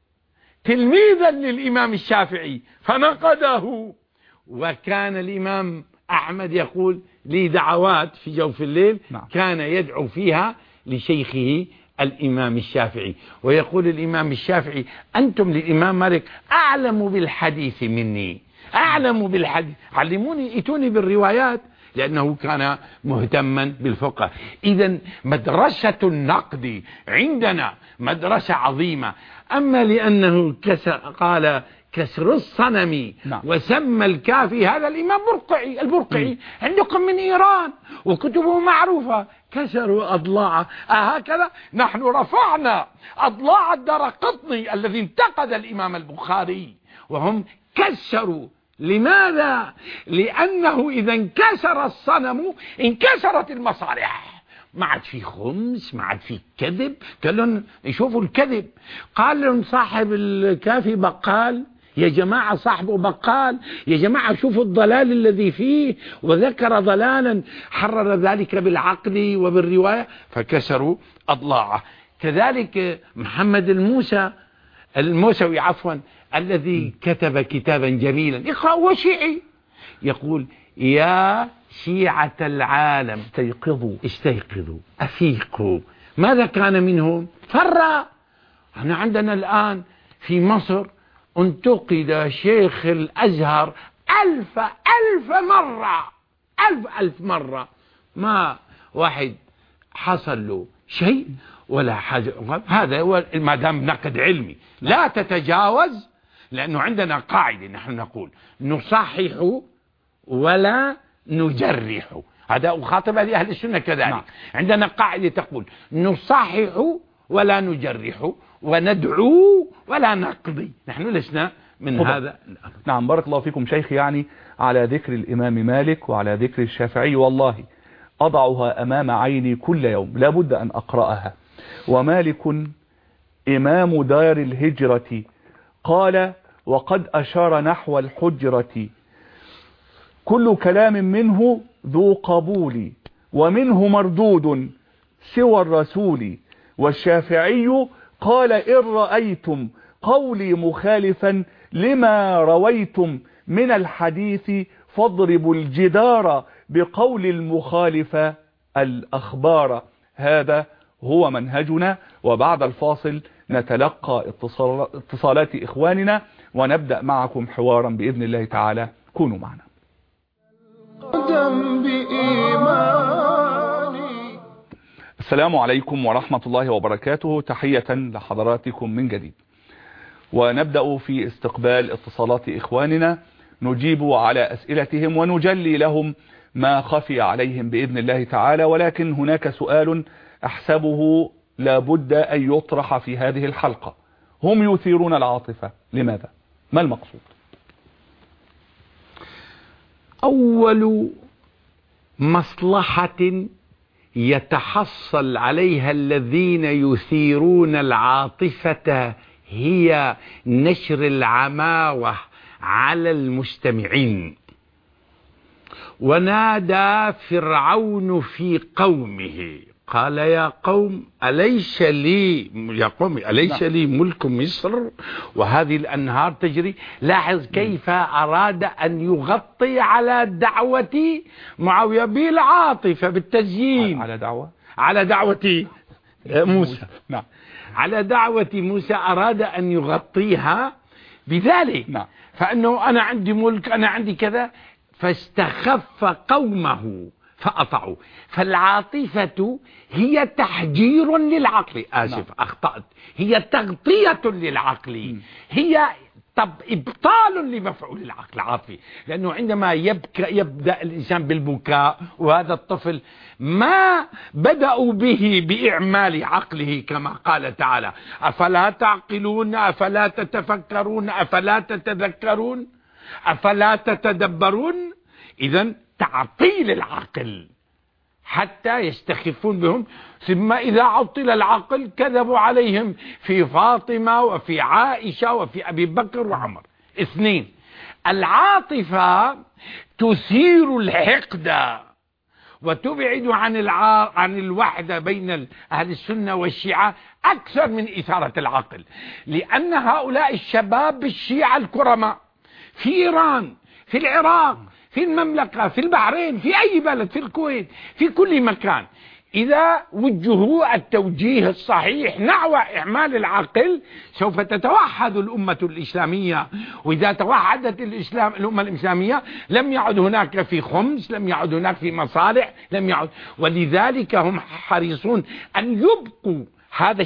تلميذا للإمام الشافعي فنقده، وكان الإمام أحمد يقول لي دعوات في جوف الليل. نعم. كان يدعو فيها لشيخه الإمام الشافعي، ويقول الإمام الشافعي أنتم للإمام مالك أعلم بالحديث مني، أعلم بالحديث، علموني ائتوني بالروايات، لأنه كان مهتما بالفقه. إذن مدرسة النقد عندنا مدرسة عظيمة. أما لأنه قال كسر الصنم. نعم. وسمى الكافي هذا الإمام البرقعي عندكم من إيران وكتبه معروفة، كسروا أضلاعه. هكذا نحن رفعنا أضلاع الدارقطني الذي انتقد الإمام البخاري، وهم كسروا. لماذا؟ لأنه إذا انكسر الصنم انكسرت المصالح، ما عاد في خمس، ما عاد في كذب. قال لهم يشوفوا الكذب. قال لهم صاحب الكافي بقال، يا جماعة صاحبه بقال، يا جماعة شوفوا الضلال الذي فيه، وذكر ضلالا حرر ذلك بالعقل وبالرواية، فكسروا أضلاعه. كذلك محمد الموسوي الذي كتب كتابا جميلا، اقرأوا، وشيعي، يقول يا شيعة العالم استيقظوا أفيقوا. ماذا كان منهم؟ فرّ. احنا عندنا الآن في مصر انتقد شيخ الأزهر ألف مرة، ما واحد حصل له شيء ولا حاجة. هذا هو ما دام نقد علمي، لا تتجاوز، لأنه عندنا قاعدة نحن نقول نصحح ولا نجرح. هذا أخاطب أهل السنة كذلك. نعم. عندنا قاعدة تقول نصحح ولا نجرح وندعو ولا نقضي. نحن لسنا من هذا. نعم. بارك الله فيكم شيخ. يعني على ذكر الإمام مالك وعلى ذكر الشافعي والله أضعها أمام عيني كل يوم، لا بد أن أقرأها. ومالك إمام دار الهجرة قال وقد أشار نحو الحجرة كل كلام منه ذو قبول ومنه مردود سوى الرسول. والشافعي قال إن رأيتم قولي مخالفا لما رويتم من الحديث فاضربوا الجدار بقول المخالف الأخبار. هذا هو منهجنا. وبعد الفاصل نتلقى اتصالات إخواننا ونبدأ معكم حوارا بإذن الله تعالى. كونوا معنا. قدم بإيماني. السلام عليكم ورحمة الله وبركاته. تحية لحضراتكم من جديد، ونبدأ في استقبال اتصالات إخواننا نجيب على أسئلتهم ونجلي لهم ما خفي عليهم بإذن الله تعالى. ولكن هناك سؤال أحسبه لابد أن يطرح في هذه الحلقة: هم يثيرون العاطفة لماذا؟ ما المقصود؟ أول مصلحة يتحصل عليها الذين يثيرون العاطفة هي نشر العماوة على المستمعين. ونادى فرعون في قومه قال يا قوم أليس لي ملك مصر وهذه الأنهار تجري. لاحظ كيف أراد أن يغطي على دعوة معاوية بالعاطفة بالتزيين على دعوة موسى. نعم. على دعوة موسى أراد أن يغطيها بذلك. نعم. فأنه أنا عندي ملك، أنا عندي كذا، فاستخف قومه فأطعوا. فالعاطفة هي تحجير للعقل. آسف أخطأت، هي تغطية للعقل، هي إبطال لمفعول العقل العاطفي. لأنه عندما يبدأ الإنسان بالبكاء، وهذا الطفل ما بدأوا به بإعمال عقله كما قال تعالى: أفلا تعقلون، أفلا تتفكرون، أفلا تتذكرون، أفلا تتدبرون. إذن تعطيل العقل حتى يستخفون بهم. ثم إذا عطل العقل كذبوا عليهم في فاطمة وفي عائشة وفي أبي بكر وعمر. 2، العاطفة تثير الحقد وتبعد عن الوحدة بين أهل السنة والشيعة أكثر من إثارة العقل. لأن هؤلاء الشباب الشيعة الكرماء في إيران، في العراق، في المملكة، في البحرين، في أي بلد، في الكويت، في كل مكان، إذا وجهوا التوجيه الصحيح نحو إعمال العقل سوف تتوحد الأمة الإسلامية. وإذا توحدت الأمة الإسلامية لم يعد هناك في خمس، لم يعد هناك في مصالح، لم يعد. ولذلك هم حريصون أن يبقوا هذا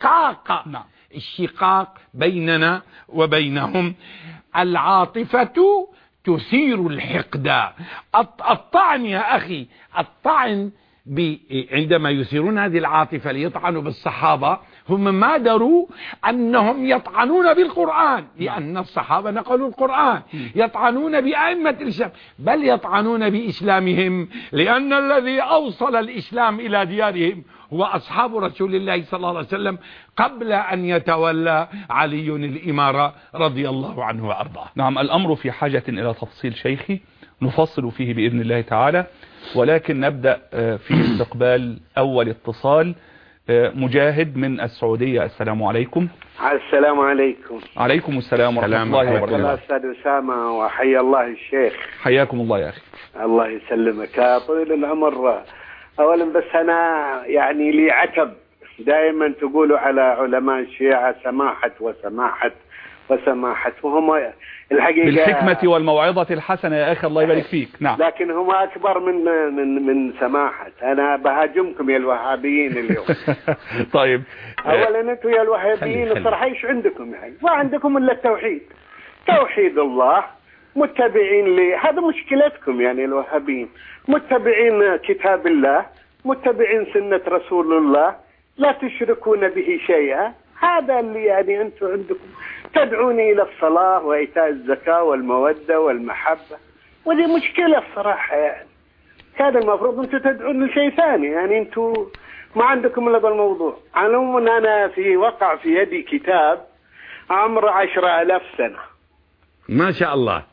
الشقاق بيننا وبينهم. العاطفة تثير الحقد. الطعن يا أخي، الطعن عندما يثيرون هذه العاطفة ليطعنوا بالصحابة، هم ما دروا أنهم يطعنون بالقرآن، لأن الصحابة نقلوا القرآن. يطعنون بأئمة الإسلام، بل يطعنون بإسلامهم، لأن الذي أوصل الإسلام إلى ديارهم هو أصحاب رسول الله صلى الله عليه وسلم قبل أن يتولى علي الإمارة رضي الله عنه وأرضاه. نعم، الأمر في حاجة إلى تفصيل شيخي نفصل فيه بإذن الله تعالى. ولكن نبدأ في استقبال أول اتصال. مجاهد من السعودية. السلام عليكم. السلام عليكم. عليكم السلام ورحمة الله وبركاته. أستاذ أسامة وحيا الله الشيخ. حياكم الله يا أخي. الله يسلمك يا طويل العمر. أولا بس أنا يعني لي عتب، دائما تقولوا على علماء الشيعة سماحة وسماحة وسماحة، وهم الحقيقة بالحكمة والموعظة الحسنة يا أخي، الله يبارك فيك. نعم. لكن هم أكبر من سماحة. أنا بهاجمكم يا الوهابيين اليوم. طيب، أولا أنتم يا الوهابيين الصراحة إيش عندكم يعني؟ ما عندكم إلا التوحيد، توحيد الله، متبعين هذا مشكلتكم يعني الوهابيين، متبعين كتاب الله، متبعين سنة رسول الله، لا تشركون به شيئا. هذا اللي يعني أنتم عندكم، تدعوني إلى الصلاة وإيتاء الزكاة والمودة والمحبة، وهذه مشكلة الصراحة يعني. كان المفروض أنتم تدعون لشيء ثاني، يعني أنتم ما عندكم إلا بالموضوع. عموما أنا وقع في يدي كتاب عمره 10,000 سنة. ما شاء الله.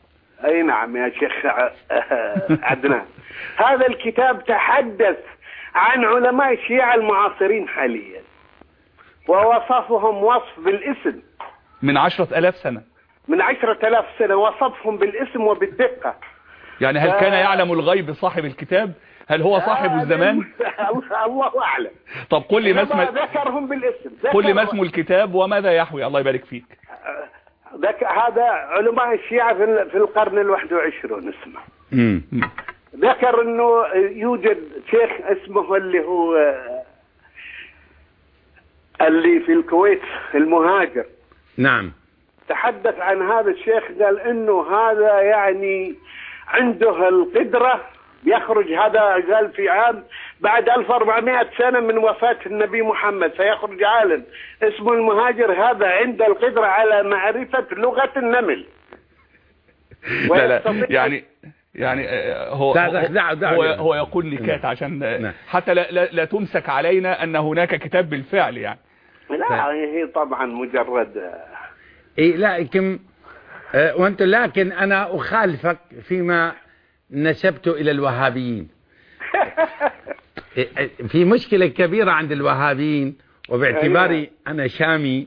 أي نعم يا شيخ عدنان. هذا الكتاب تحدث عن علماء الشيعة المعاصرين حاليا ووصفهم وصف بالاسم من 10,000 سنة. من 10,000 سنة وصفهم بالاسم وبالدقة. يعني هل كان يعلم الغيب صاحب الكتاب؟ هل هو صاحب الزمان؟ الله أعلم. طب قل لي ما اسم ذكرهم بالاسم. قل لي ما اسم الكتاب وماذا يحوي؟ الله يبارك فيك. هذا علماء الشيعة في القرن 21 اسمه. ذكر انه يوجد شيخ اسمه اللي في الكويت المهاجر. نعم. تحدث عن هذا الشيخ، قال انه هذا يعني عنده القدرة يخرج، هذا قال في عام بعد 1400 سنة من وفاة النبي محمد سيخرج عالم اسمه المهاجر، هذا عنده القدرة على معرفة لغة النمل. لا يعني هو يقول نكات عشان حتى لا تمسك علينا ان هناك كتاب بالفعل يعني. لا هي طبعا مجرد لكن لكن انا اخالفك فيما نسبت الى الوهابيين. في مشكلة كبيرة عند الوهابيين، وباعتباري انا شامي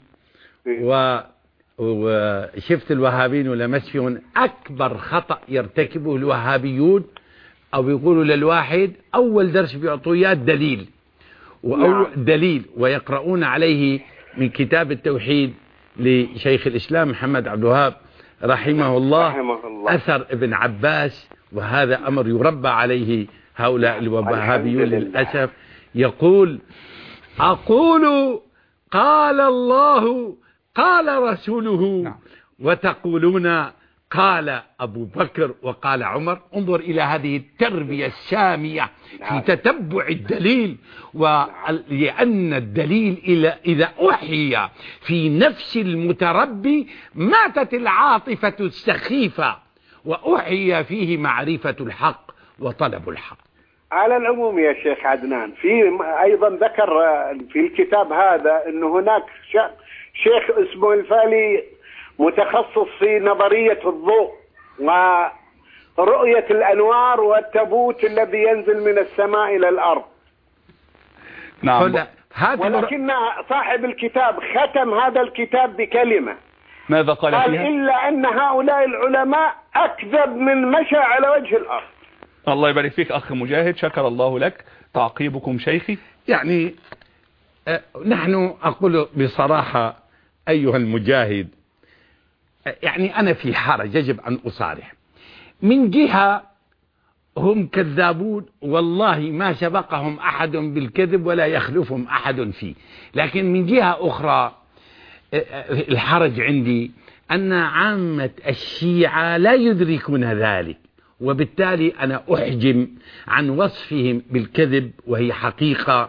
وشفت الوهابيين ولمست فيهم، اكبر خطأ يرتكبه الوهابيون او يقولوا للواحد اول درس بيعطوه اياه دليل دليل، ويقرؤون عليه من كتاب التوحيد لشيخ الاسلام محمد عبد الوهاب رحمه الله اثر ابن عباس، وهذا امر يربى عليه هؤلاء الوهابيون للاسف. يقول اقول قال الله قال رسوله وتقولون قال أبو بكر وقال عمر. انظر إلى هذه التربية السامية في تتبع الدليل، ولأن الدليل إذا أحيي في نفس المتربي ماتت العاطفة السخيفة، وأحيي فيه معرفة الحق وطلب الحق. على العموم يا شيخ عدنان، في أيضا ذكر في الكتاب هذا أن هناك شيخ اسمه الفالي متخصص في نظرية الضوء ورؤية الأنوار والتابوت الذي ينزل من السماء إلى الأرض. نعم. ولكن صاحب الكتاب ختم هذا الكتاب بكلمة. ماذا قال فيها؟ إلا أن هؤلاء العلماء أكذب من مشى على وجه الأرض. الله يبارك فيك أخ مجاهد، شكر الله لك. تعقيبكم شيخي؟ يعني نحن أقول بصراحة أيها المجاهد، يعني أنا في حرج يجب أن أصارح. من جهة هم كذابون، والله ما سبقهم أحد بالكذب ولا يخلفهم أحد فيه، لكن من جهة أخرى الحرج عندي أن عامة الشيعة لا يدركون ذلك، وبالتالي أنا أحجم عن وصفهم بالكذب وهي حقيقة.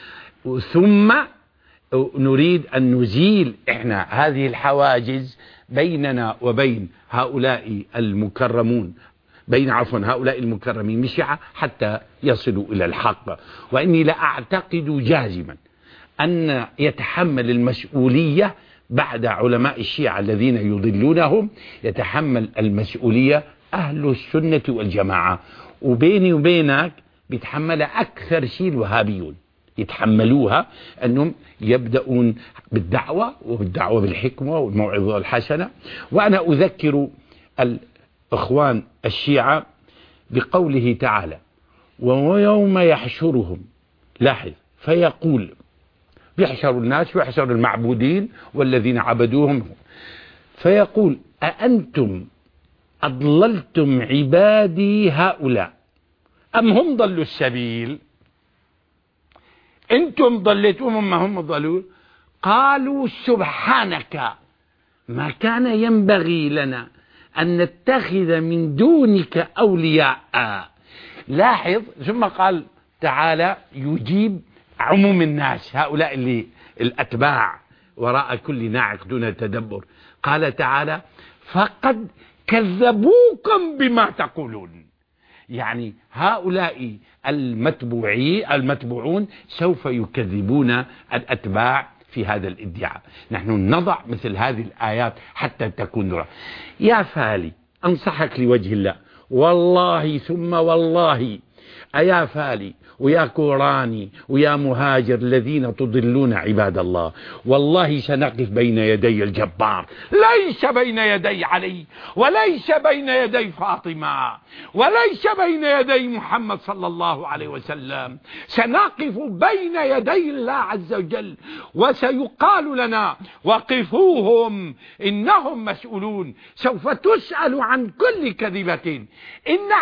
ثم نريد أن نزيل إحنا هذه الحواجز بيننا وبين هؤلاء المكرمون، هؤلاء المكرمين من الشيعة حتى يصلوا إلى الحق. وإني لأعتقد جازما أن يتحمل المسؤولية بعد علماء الشيعة الذين يضلونهم، يتحمل المسؤولية أهل السنة والجماعة، وبيني وبينك بيتحمل أكثر شيء الوهابيون، يتحملوها أنهم يبدأون بالدعوة بالحكمة والموعظة الحسنة. وأنا أذكر الإخوان الشيعة بقوله تعالى: ويوم يحشرهم، لاحظ، فيقول، بيحشر الناس ويحشر المعبودين والذين عبدوهم، فيقول: أأنتم أضللتم عبادي هؤلاء أم هم ضلوا السبيل؟ أنتم ضليتهم ما هم ضلوا؟ قالوا سبحانك ما كان ينبغي لنا أن نتخذ من دونك أولياء. لاحظ، ثم قال تعالى يجيب عموم الناس، هؤلاء اللي الأتباع وراء كل ناعق دون تدبر. قال تعالى: فقد كذبوكم بما تقولون. يعني هؤلاء المتبوعون سوف يكذبون الأتباع في هذا الادعاء. نحن نضع مثل هذه الآيات حتى تكون نرى. يا فالي، أنصحك لوجه الله، والله ثم والله أيا فالي ويا كوراني ويا مهاجر الذين تضلون عباد الله، والله سنقف بين يدي الجبار، ليس بين يدي علي وليس بين يدي فاطمة وليس بين يدي محمد صلى الله عليه وسلم، سنقف بين يدي الله عز وجل، وسيقال لنا وقفوهم إنهم مسؤولون، سوف تسأل عن كل كذبة. إن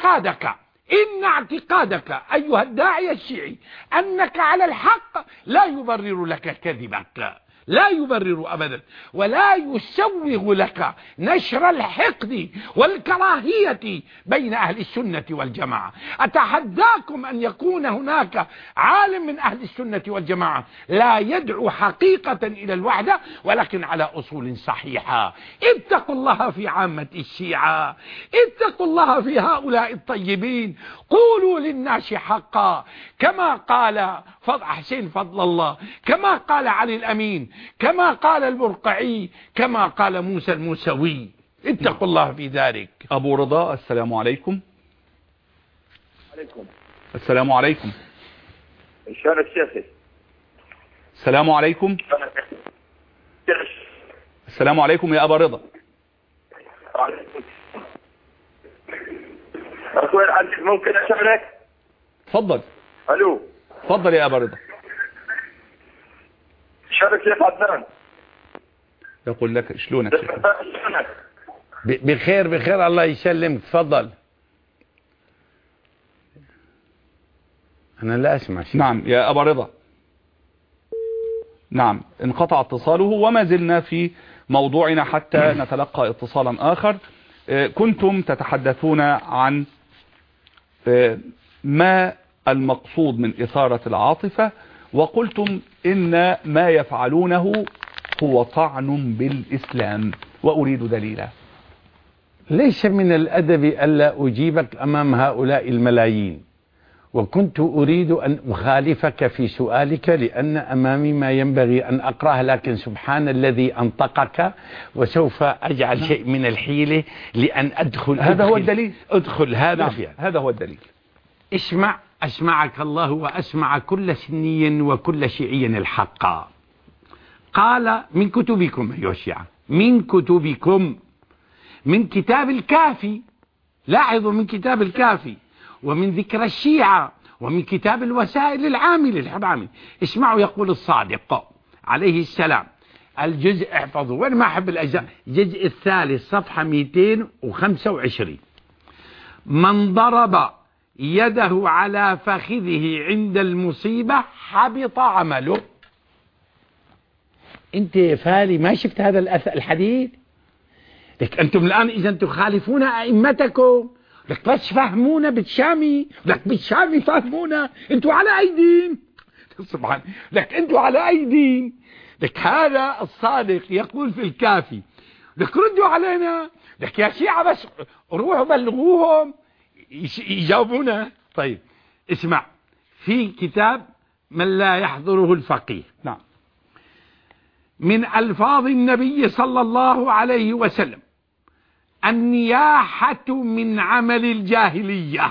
اعتقادك أيها الداعية الشيعي أنك على الحق لا يبرر لك كذبك، لا يبرر أبدا، ولا يسوغ لك نشر الحقد والكراهية بين أهل السنة والجماعة. أتحداكم أن يكون هناك عالم من أهل السنة والجماعة لا يدعو حقيقة إلى الوحدة ولكن على أصول صحيحة. اتقوا الله في عامة الشيعة، اتقوا الله في هؤلاء الطيبين، قولوا للناس حقا كما قال حسين فضل الله، كما قال علي الأمين، كما قال البرقعي، كما قال موسى الموسوي. اتقوا الله في ذلك. أبو رضا، السلام عليكم. عليكم السلام عليكم. شلونك شيخي؟ السلام عليكم. السلام عليكم يا أبا رضا. أخوي العزيز ممكن أسألك؟ تفضل. ألو. تفضل يا أبا رضا. شلونك شيخ عدنان؟ يقول لك شلونك شيخ؟ بخير الله يسلمك. تفضل. أنا لا أسمع شيء. نعم يا أبا رضا. نعم انقطع اتصاله وما زلنا في موضوعنا حتى نتلقى اتصالا آخر. كنتم تتحدثون عن ما المقصود من إثارة العاطفة، وقلتم إن ما يفعلونه هو طعن بالإسلام، وأريد دليلا. ليس من الأدب ألا أجيبك أمام هؤلاء الملايين، وكنت أريد أن أخالفك في سؤالك لأن أمامي ما ينبغي أن أقرأه، لكن سبحان الذي أنطقك، وسوف أجعل شيء من الحيلة لأن أدخل. هذا هو الدليل. أدخل هذا. نعم. هذا هو الدليل. أسمعك الله وأسمع كل سني وكل شيعي الحق. قال من كتبكم أيها الشيعة، من كتبكم، من كتاب الكافي، لاحظوا من كتاب الكافي، ومن ذكر الشيعة، ومن كتاب الوسائل العامل الحرامي. اسمعوا يقول الصادق عليه السلام، الجزء احفظوا وانا ما احب الاجزاء، الجزء الثالث صفحة 225: من ضرب يده على فخذه عند المصيبة حبط عمله. انت فالي ما شفت هذا الحديث؟ لك انتم الان اذا تخالفون ائمتكم، لك بس فهمونا بالشامي، لك بالشامي فهمونا، انتوا على اي دين؟ سبحان، لك انتوا على اي دين؟ لك هذا الصادق يقول في الكافي، لك ردوا علينا، لك يا شيعة بس روحوا بلغوهم يجاوبونا. طيب اسمع، في كتاب من لا يحضره الفقيه، نعم، من ألفاظ النبي صلى الله عليه وسلم: النياحة من عمل الجاهلية.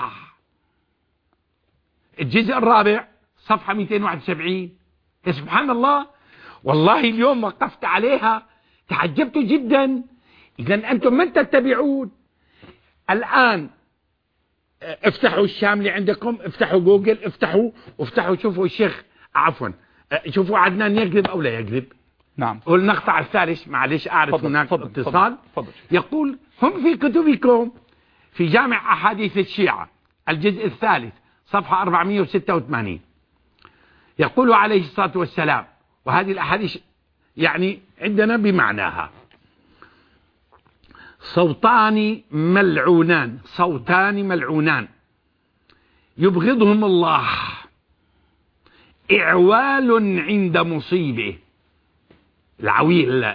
الجزء الرابع صفحة 271. يا سبحان الله، والله اليوم وقفت عليها تعجبت جدا. إذن أنتم من تتبعون الآن؟ افتحوا الشاملي عندكم، افتحوا جوجل، افتحوا شوفوا الشيخ، عفوا شوفوا عدنان يكذب أو لا يكذب. نعم. والمقطع الثالث، معلش أعرف فضل هناك فضل اتصال. فضل. يقول هم في كتبكم في جامع أحاديث الشيعة الجزء الثالث صفحة 486، يقول عليه الصلاة والسلام، وهذه الأحاديث يعني عندنا بمعناها: صوتان ملعونان يبغضهم الله، إعوال عند مصيبه، العويل،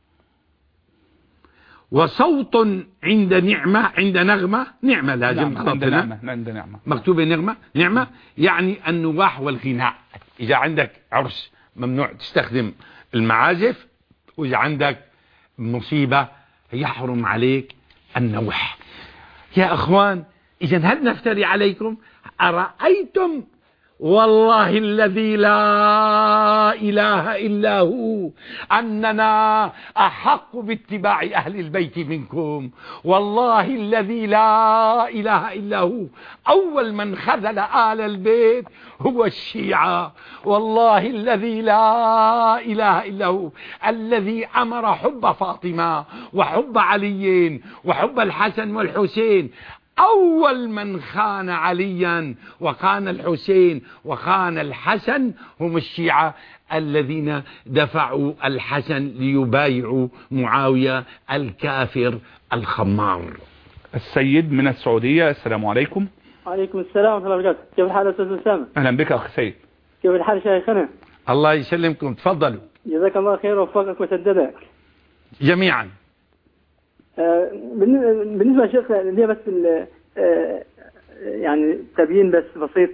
وصوت عند نغمة لازم عند نعمة مكتوبة نغمة يعني النواح والغناء. إذا عندك عرس ممنوع تستخدم المعازف، وإذا عندك مصيبة يحرم عليك النوح. يا أخوان، إذن هل نفتري عليكم؟ أرأيتم والله الذي لا إله إلا هو أننا أحق باتباع أهل البيت منكم. والله الذي لا إله إلا هو أول من خذل آل البيت هو الشيعة. والله الذي لا إله إلا هو الذي أمر حب فاطمة وحب علي وحب الحسن والحسين. أول من خان عليا وخان الحسين وخان الحسن هم الشيعة الذين دفعوا الحسن ليبايعوا معاوية الكافر الخمار. السيد من السعودية، السلام عليكم. وعليكم السلام ورحمة الله وبركاته. كيف الحال أستاذ أسامة؟ أهلا بك أخي سيد. كيف الحال شيخنا؟ الله يسلمكم، تفضلوا. جزاك الله خير ووفقك وسددك جميعا. بالنسبة للشيخ لي بس يعني تبيين بس بسيط.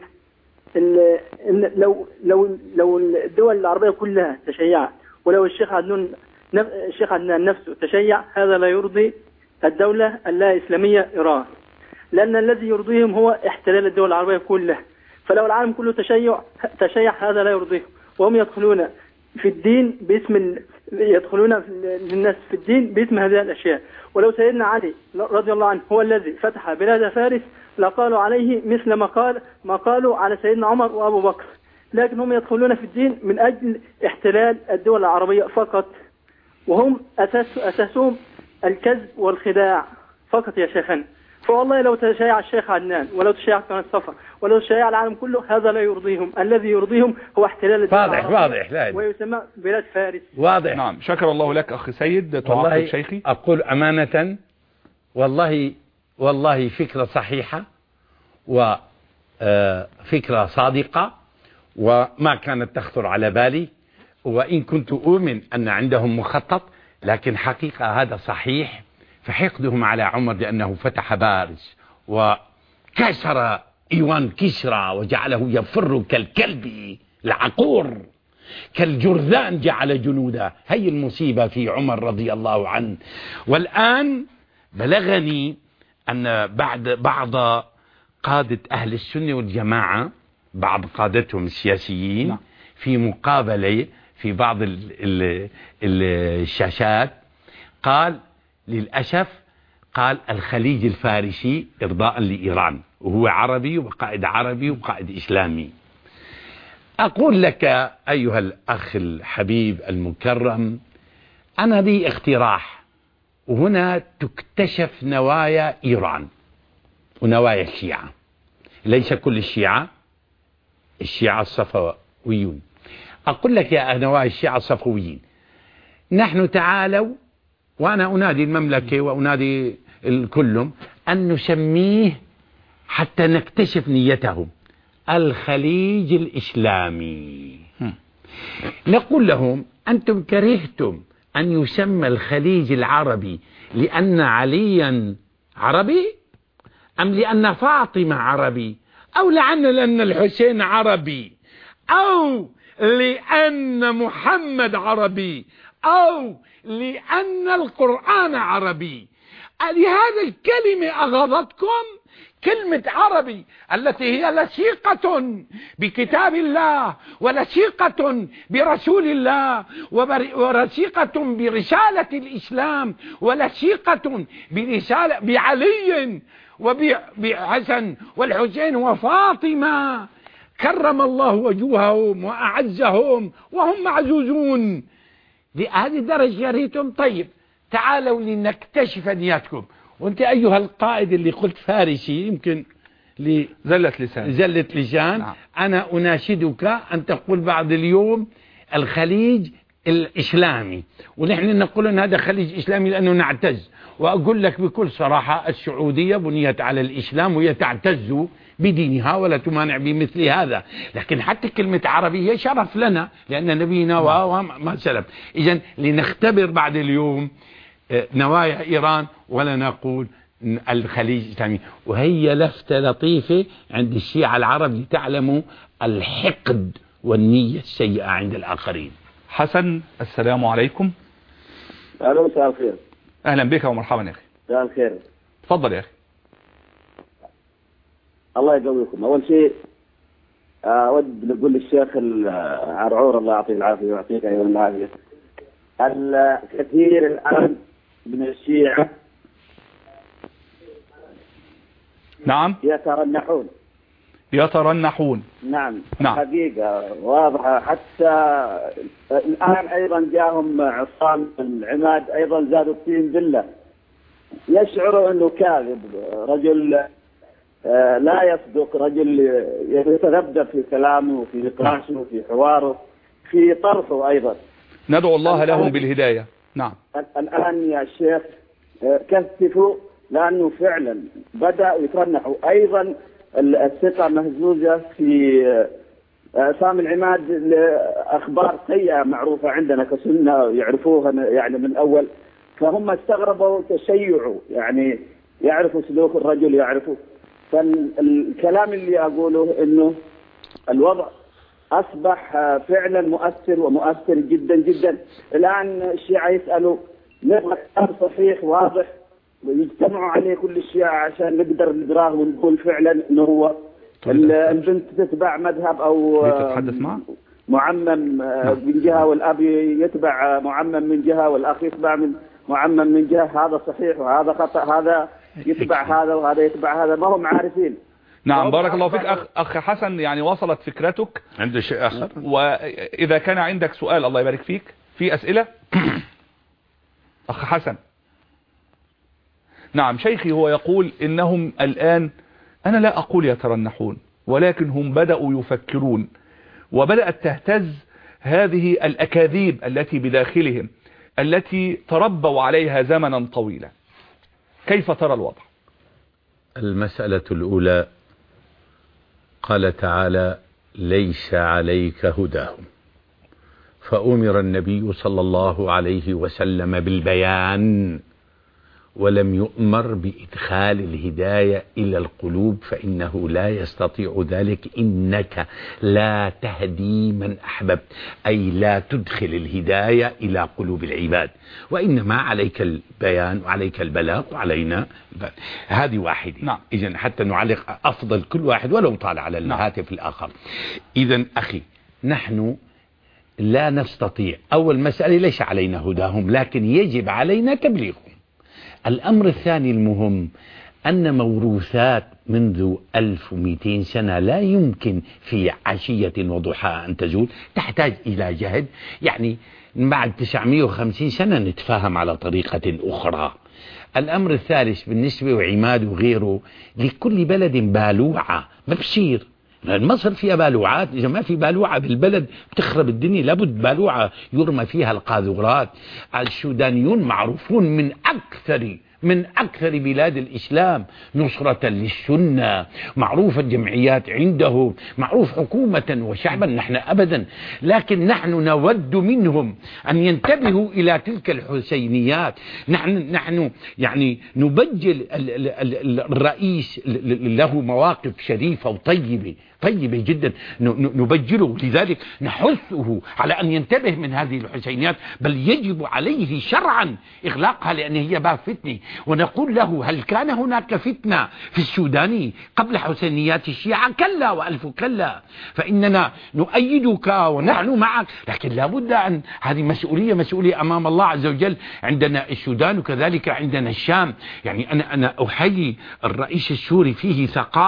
لو الدول العربية كلها تشيعت، ولو الشيخ عدنان نفسه تشيع، هذا لا يرضي الدولة اللا إسلامية إيران، لأن الذي يرضيهم هو احتلال الدول العربية كلها. فلو العالم كله تشيع هذا لا يرضيهم، وهم يدخلون في الدين باسم يدخلون للناس في الدين باسم هذه الأشياء. ولو سيدنا علي رضي الله عنه هو الذي فتح بلاد فارس لقالوا عليه مثل ما قالوا على سيدنا عمر وأبو بكر، لكن هم يدخلون في الدين من أجل احتلال الدول العربية فقط، وهم أساسهم الكذب والخداع فقط يا شيخنا. فوالله لو تشيع الشيخ عدنان ولو تشيع قناة صفا ولو تشيع العالم كله هذا لا يرضيهم. الذي يرضيهم هو احتلال الدول واضح ويسمى بلاد فارس. واضح. نعم، شكر الله لك أخي سيد. تعقب شيخي. أقول أمانة، والله فكرة صحيحة وفكرة صادقة وما كانت تخطر على بالي، وإن كنت أؤمن أن عندهم مخطط، لكن حقيقة هذا صحيح. فحقدهم على عمر لأنه فتح بارس وكسر إيوان كسرى وجعله يفر كالكلب العقور، كالجرذان جعل جنوده. هي المصيبة في عمر رضي الله عنه. والآن بلغني أن بعض قادة أهل السنة والجماعة، بعض قادتهم السياسيين، في مقابلة في بعض الشاشات قال للأسف، قال الخليج الفارسي إرضاء لإيران، وهو عربي وقائد عربي وقائد إسلامي. أقول لك أيها الأخ الحبيب المكرم، أنا لي اقتراح، وهنا تكتشف نوايا إيران ونوايا الشيعة. ليس كل الشيعة الصفويون. أقول لك يا نوايا الشيعة الصفويين، نحن تعالوا، وأنا أنادي المملكة وأنادي الكلهم أن نسميه حتى نكتشف نيتهم الخليج الإسلامي. نقول لهم أنتم كرهتم أن يسمى الخليج العربي لأن عليا عربي، أم لأن فاطمة عربي، أو لأن الحسين عربي، أو لأن محمد عربي، أو لأن القرآن عربي. لهذا الكلمة أغضتكم كلمة عربي التي هي لصيقة بكتاب الله ولصيقة برسول الله ولصيقة برسالة الإسلام ولصيقة برسالة بعلي وبحسن والحسين وفاطمة كرم الله وجوههم وأعزهم وهم معزوزون. لهذه الدرجة يا ريتم. طيب تعالوا لنكتشف نياتكم. وانت أيها القائد اللي قلت فارسي، يمكن زلة لسان. نعم. أنا أناشدك أن تقول بعد اليوم الخليج الإسلامي، ونحن نقول أن هذا خليج إسلامي لأنه نعتز. وأقول لك بكل صراحة السعودية بنيت على الإسلام وهي تعتز بدينها ولا تمانع بمثل هذا، لكن حتى كلمة عربي هي شرف لنا لأن نبينا وما سلف. إذن لنختبر بعد اليوم نوايا إيران ولا نقول الخليج الإسلامي. وهي لفتة لطيفة عند الشيعة العرب لتعلموا الحقد والنية السيئة عند الآخرين. حسن، السلام عليكم. أهلا، مساء الخير. أهلا بك ومرحبا يا أخي. مساء الخير. تفضل يا أخي. الله يقويكم. أول شيء أود نقول للشيخ عرعور الله يعطيه العافية ويعطيك أيضا العافية. الكثير الآن من الشيعة نعم يترنحون. نعم. حقيقة واضحة. حتى الآن أيضا جاهم عصام العماد أيضا زادوا الطين بالله، يشعروا أنه كاذب، رجل لا يصدق، رجل يتذبذب في كلامه وفي نقاشه وفي حواره في طرفه أيضا. ندعو الله لهم بالهداية. نعم. الآن يا شيخ كثفوا، لأنه فعلا بدأوا يترنحوا. أيضا الثقة مهزوزة في سامي العماد، لأخبار سيئة معروفة عندنا كسنة يعرفوها يعني من الأول، فهم استغربوا تشيعوا، يعني يعرفوا سلوك الرجل يعرفوا. فالكلام اللي أقوله إنه الوضع أصبح فعلا مؤثر ومؤثر جدا جدا. الآن الشيعة يسألوا نبغى كلام صحيح واضح ويجتمعوا عليه كل الشيعة عشان نقدر نقراه ونقول فعلا إنه هو البنت تتبع مذهب أو معمم من جهة، والأب يتبع معمم من جهة، والأخ يتبع من معمم من جهة. هذا صحيح وهذا خطأ، هذا يتبع هذا وهذا يتبع هذا، ما هم عارفين. نعم بارك الله فيك أخ حسن، يعني وصلت فكرتك. عنده شيء آخر؟ وإذا كان عندك سؤال الله يبارك فيك، في أسئلة؟ أخ حسن. نعم شيخي هو يقول إنهم الآن، أنا لا أقول يترنحون، ولكن هم بدأوا يفكرون، وبدأت تهتز هذه الأكاذيب التي بداخلهم التي تربوا عليها زمنا طويلا. كيف ترى الوضع؟ المسألة الأولى قال تعالى ليس عليك هداهم، فأمر النبي صلى الله عليه وسلم بالبيان ولم يؤمر بإدخال الهداية إلى القلوب، فإنه لا يستطيع ذلك. إنك لا تهدي من أحببت، أي لا تدخل الهداية إلى قلوب العباد، وإنما عليك البيان وعليك البلاغ وعلينا البلاغ. هذه واحدة. نعم. إذن حتى نعلق أفضل كل واحد ولو طال على الهاتف الآخر. إذن أخي نحن لا نستطيع، أول مسألة ليس علينا هداهم، لكن يجب علينا تبليغهم. الأمر الثاني المهم أن موروثات منذ 1200 سنة لا يمكن في عشية وضحاها أن تزول، تحتاج إلى جهد. يعني بعد 950 سنة نتفاهم على طريقة أخرى. الأمر الثالث بالنسبة وعماد وغيره، لكل بلد بالوعة، ما بصير مصر فيها بالوعات، إذا ما في بالوعة بالبلد بتخرب الدنيا، لابد بالوعة يرمى فيها القاذورات. السودانيون معروفون من أكثر بلاد الإسلام نصرة للسنة، معروف الجمعيات عنده، معروف حكومة وشعبا. نحن أبدا، لكن نحن نود منهم أن ينتبهوا إلى تلك الحسينيات. نحن يعني نبجل الرئيس له مواقف شريفة وطيبة جدا، نبجله. لذلك نحثه على أن ينتبه من هذه الحسينيات، بل يجب عليه شرعا إغلاقها لأن هي باب فتنة. ونقول له هل كان هناك فتنة في السودان قبل حسينيات الشيعة؟ كلا وألف كلا. فإننا نؤيدك ونحن معك، لكن لابد أن هذه مسؤولية أمام الله عز وجل. عندنا السودان وكذلك عندنا الشام. يعني أنا أحيي الرئيس السوري، فيه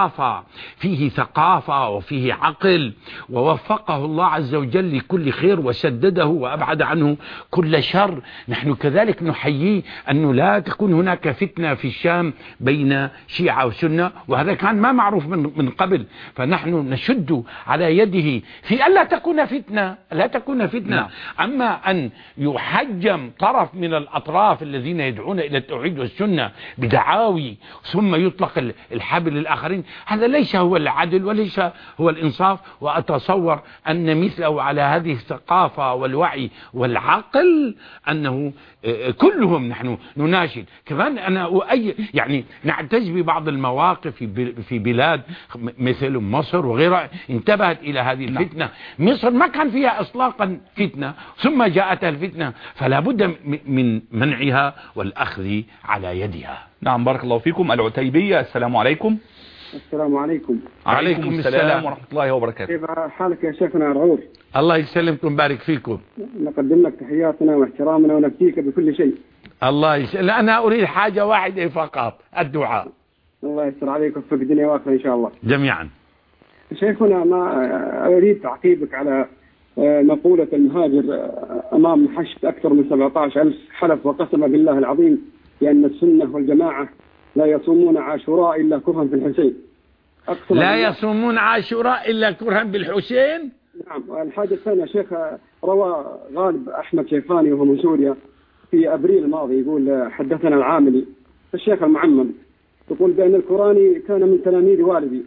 ثقافة وفيه عقل، ووفقه الله عز وجل لكل خير وسدده وأبعد عنه كل شر. نحن كذلك نحيي أنه لا تكون هناك فتنة في الشام بين شيعة وسنة، وهذا كان ما معروف من قبل. فنحن نشد على يده في ألا تكون فتنة. أما أن يحجم طرف من الأطراف الذين يدعون إلى التوحيد والسنة بدعاوي ثم يطلق الحبل للآخرين، هذا ليس هو العدل وليس هو الإنصاف. وأتصور أن مثله على هذه الثقافة والوعي والعقل أنه كلهم نحن نناشد، كما شكرا. أنا يعني نعتز ببعض المواقف في بلاد مثل مصر وغيرها انتبهت إلى هذه الفتنة. مصر ما كان فيها إطلاقا فتنة، ثم جاءتها الفتنة، فلا بد من منعها والأخذ على يدها. نعم، بارك الله فيكم. العتيبية، السلام عليكم. السلام عليكم. عليكم السلام ورحمة الله وبركاته. كيف حالك يا شيخنا رعوف؟ الله يسلمكم ويبارك فيكم. نقدم لك تحياتنا واحترامنا ونفديك بكل شيء. الله يسلم. أنا أريد حاجة واحدة فقط، الدعاء. الله يستر عليك وفق الدنيا واخرة إن شاء الله جميعا. شيخنا، ما أريد تعقيبك على مقولة المهاجر أمام حشد أكثر من 17,000 حلف وقسم بالله العظيم بأن السنة والجماعة لا يصومون عاشوراء إلا كرها في الحسين. لا يصومون عاشوراء إلا كرها بالحسين. نعم. والحاجة الثانية شيخ، روى غالب أحمد شيخاني وهو من سوريا في أبريل الماضي، يقول حدثنا العاملي الشيخ المعمم، يقول بأن القراني كان من تلاميذ والدي.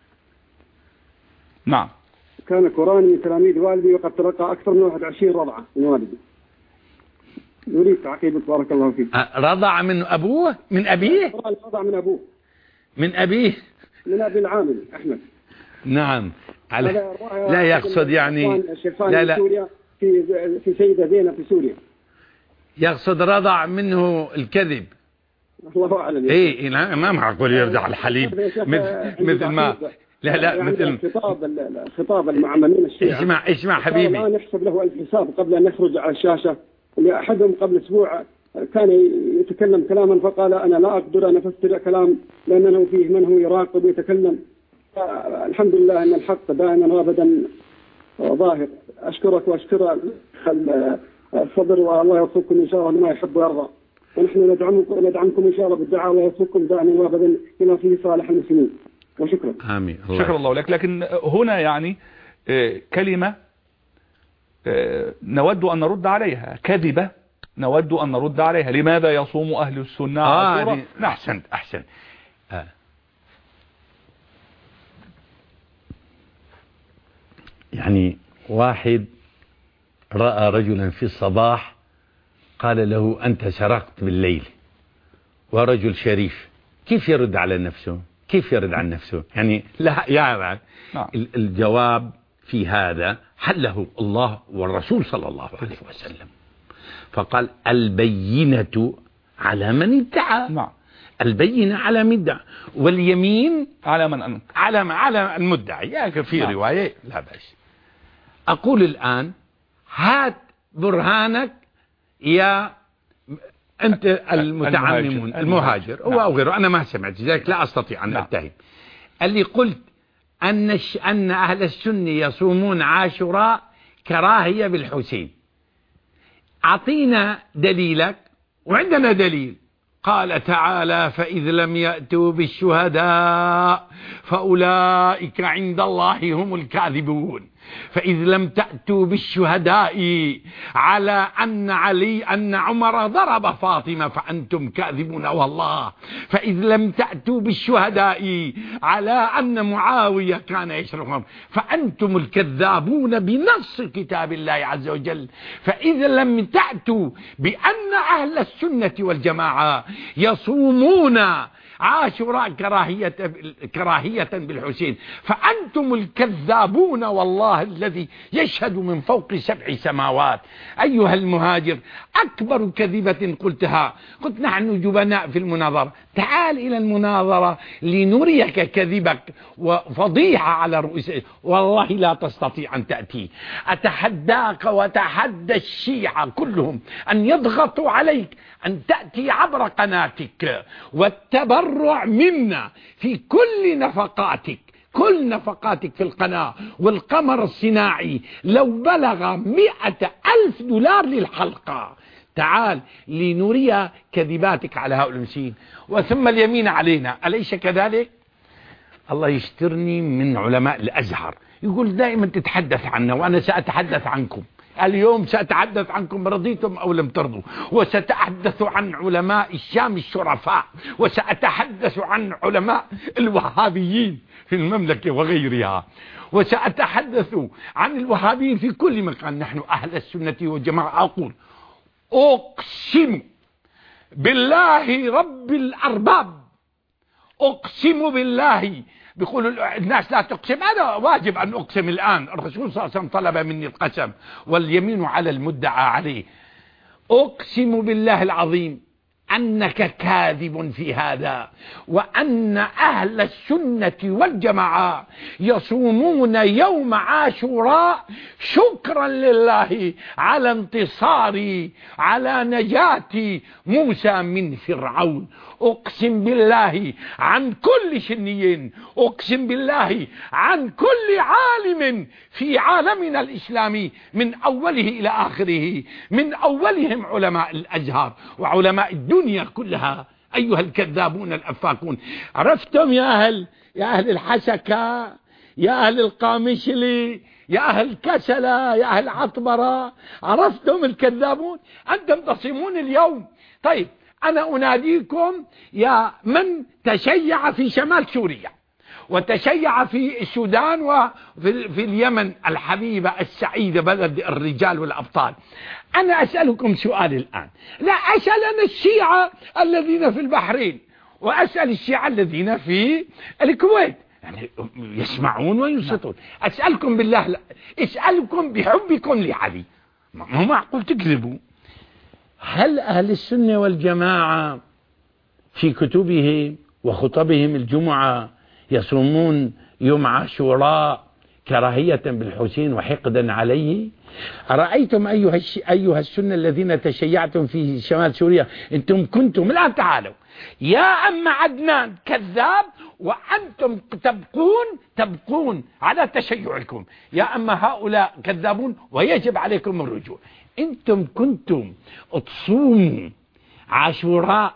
نعم. كان القراني من تلاميذ والدي وقد تلقى أكثر من 21 رضعة من والدي. نريد تعقيبك بارك الله فيك. رضع من أبوه؟ من أبيه؟ رضع من أبوه. من أبيه؟ من أبي العامل أحمد. نعم. لا يقصد يعني لا سوريا في سيدة زينب في سوريا. يقصد رضع منه الكذب. الله أعلم. إيه ما معقول يرضع الحليب مثل ما لا مثل خطاب المعممين الشيعة. اسمع حبيبي. الآن يحسب له الحساب قبل أن يخرج على الشاشة. لأحدهم قبل أسبوع كان يتكلم كلاما فقال أنا لا أقدر أن أفسر كلام لأنه فيه من هو يراقب ويتكلم. الحمد لله أن الحق دائما وابدا ظاهر. أشكرك وأشكر الصدر، والله يوفقكم إن شاء الله لما يحب ويرضى، ونحن ندعمكم إن شاء الله بالدعاء ويوفقكم دائما وابدا لما فيه صالح المسلمين. وشكرا. آمين. شكرا الله لك. لكن هنا يعني كلمة نود أن نرد عليها، كذبة نود أن نرد عليها. لماذا يصوم أهل السنة عاشوراء؟ نعم. أحسن. يعني واحد رأى رجلا في الصباح قال له أنت سرقت بالليل، ورجل شريف، كيف يرد على نفسه؟ كيف يرد عن نفسه؟ يعني لا يعني الجواب في هذا حله الله والرسول صلى الله عليه وسلم، فقال البينة على من ادعى. نعم. البينة على من ادعى، واليمين على من أنكر، على المدعي. في رواية لا بأس. أقول الآن هات برهانك يا أنت المتعمم المهاجر أو غيره. أنا ما سمعت ذلك، لا أستطيع أن أتهم. اللي قلت أن أهل السنة يصومون عاشوراء كراهية بالحسين، أعطينا دليلك. وعندنا دليل، قال تعالى فإذ لم يأتوا بالشهداء فأولئك عند الله هم الكاذبون. فإذ لم تأتوا بالشهداء على أن عمر ضرب فاطمة فأنتم كاذبون والله. فإذ لم تأتوا بالشهداء على أن معاوية كان يشرب فأنتم الكذابون بنص كتاب الله عز وجل. فإذ لم تأتوا بأن أهل السنة والجماعة يصومون عاشوراء كراهية بالحسين فأنتم الكذابون والله الذي يشهد من فوق 7 سماوات. أيها المهاجر، أكبر كذبة قلتها، قلت نحن جبناء في المناظرة. تعال إلى المناظرة لنريك كذبك وفضيحة على رؤوس. والله لا تستطيع أن تأتي. أتحداك وتحدى الشيعة كلهم أن يضغطوا عليك أن تأتي عبر قناتك والتبرع منا في كل نفقاتك في القناة. والقمر الصناعي لو بلغ 100,000 دولار للحلقة. تعال لنري كذباتك على هؤلاء المسيحيين. وثم اليمين علينا، أليس كذلك؟ الله يشترني من علماء الأزهر، يقول دائما تتحدث عنا وأنا سأتحدث عنكم. اليوم سأتحدث عنكم رضيتم أو لم ترضوا، وسأتحدث عن علماء الشام الشرفاء، وسأتحدث عن علماء الوهابيين في المملكة وغيرها، وسأتحدث عن الوهابيين في كل مكان. نحن أهل السنة والجماعة أقول أقسم بالله رب الأرباب أقسم بالله. بيقولوا الناس لا تقسم، أنا واجب أن أقسم الآن. الرسول صلى الله عليه وسلم طلب مني القسم واليمين على المدعى عليه. أقسم بالله العظيم أنك كاذب في هذا، وأن أهل السنة والجماعة يصومون يوم عاشوراء شكرا لله على انتصاري على نجاة موسى من فرعون. أقسم بالله عن كل سني، أقسم بالله عن كل عالم في عالمنا الإسلامي من أوله إلى آخره، من أولهم علماء الأزهر وعلماء الدنيا كلها. أيها الكذابون الأفاكون، عرفتم يا أهل الحسكة، يا أهل القامشلي، يا أهل كسلة، يا أهل عطبرة، عرفتم الكذابون؟ أنتم تصومون اليوم. طيب أنا أناديكم يا من تشيع في شمال سوريا وتشيع في السودان وفي اليمن الحبيبة السعيدة بلد الرجال والأبطال، أنا أسألكم سؤال الآن، لا أسأل أنا الشيعة الذين في البحرين وأسأل الشيعة الذين في الكويت، يعني يسمعون وينصتون. أسألكم بالله، لا أسألكم بحبكم لعلي، ما هو معقول تكذبوا. هل أهل السنة والجماعة في كتبهم وخطبهم الجمعة يصومون يوم عاشوراء كراهية بالحسين وحقدا عليه؟ أرأيتم أيها السنة الذين تشيعتم في شمال سوريا، أنتم كنتم الآن تعالوا يا أم عدنان كذاب، وأنتم تبقون على تشيعكم، يا أما هؤلاء كذابون ويجب عليكم الرجوع. أنتم كنتم تصوموا عاشوراء،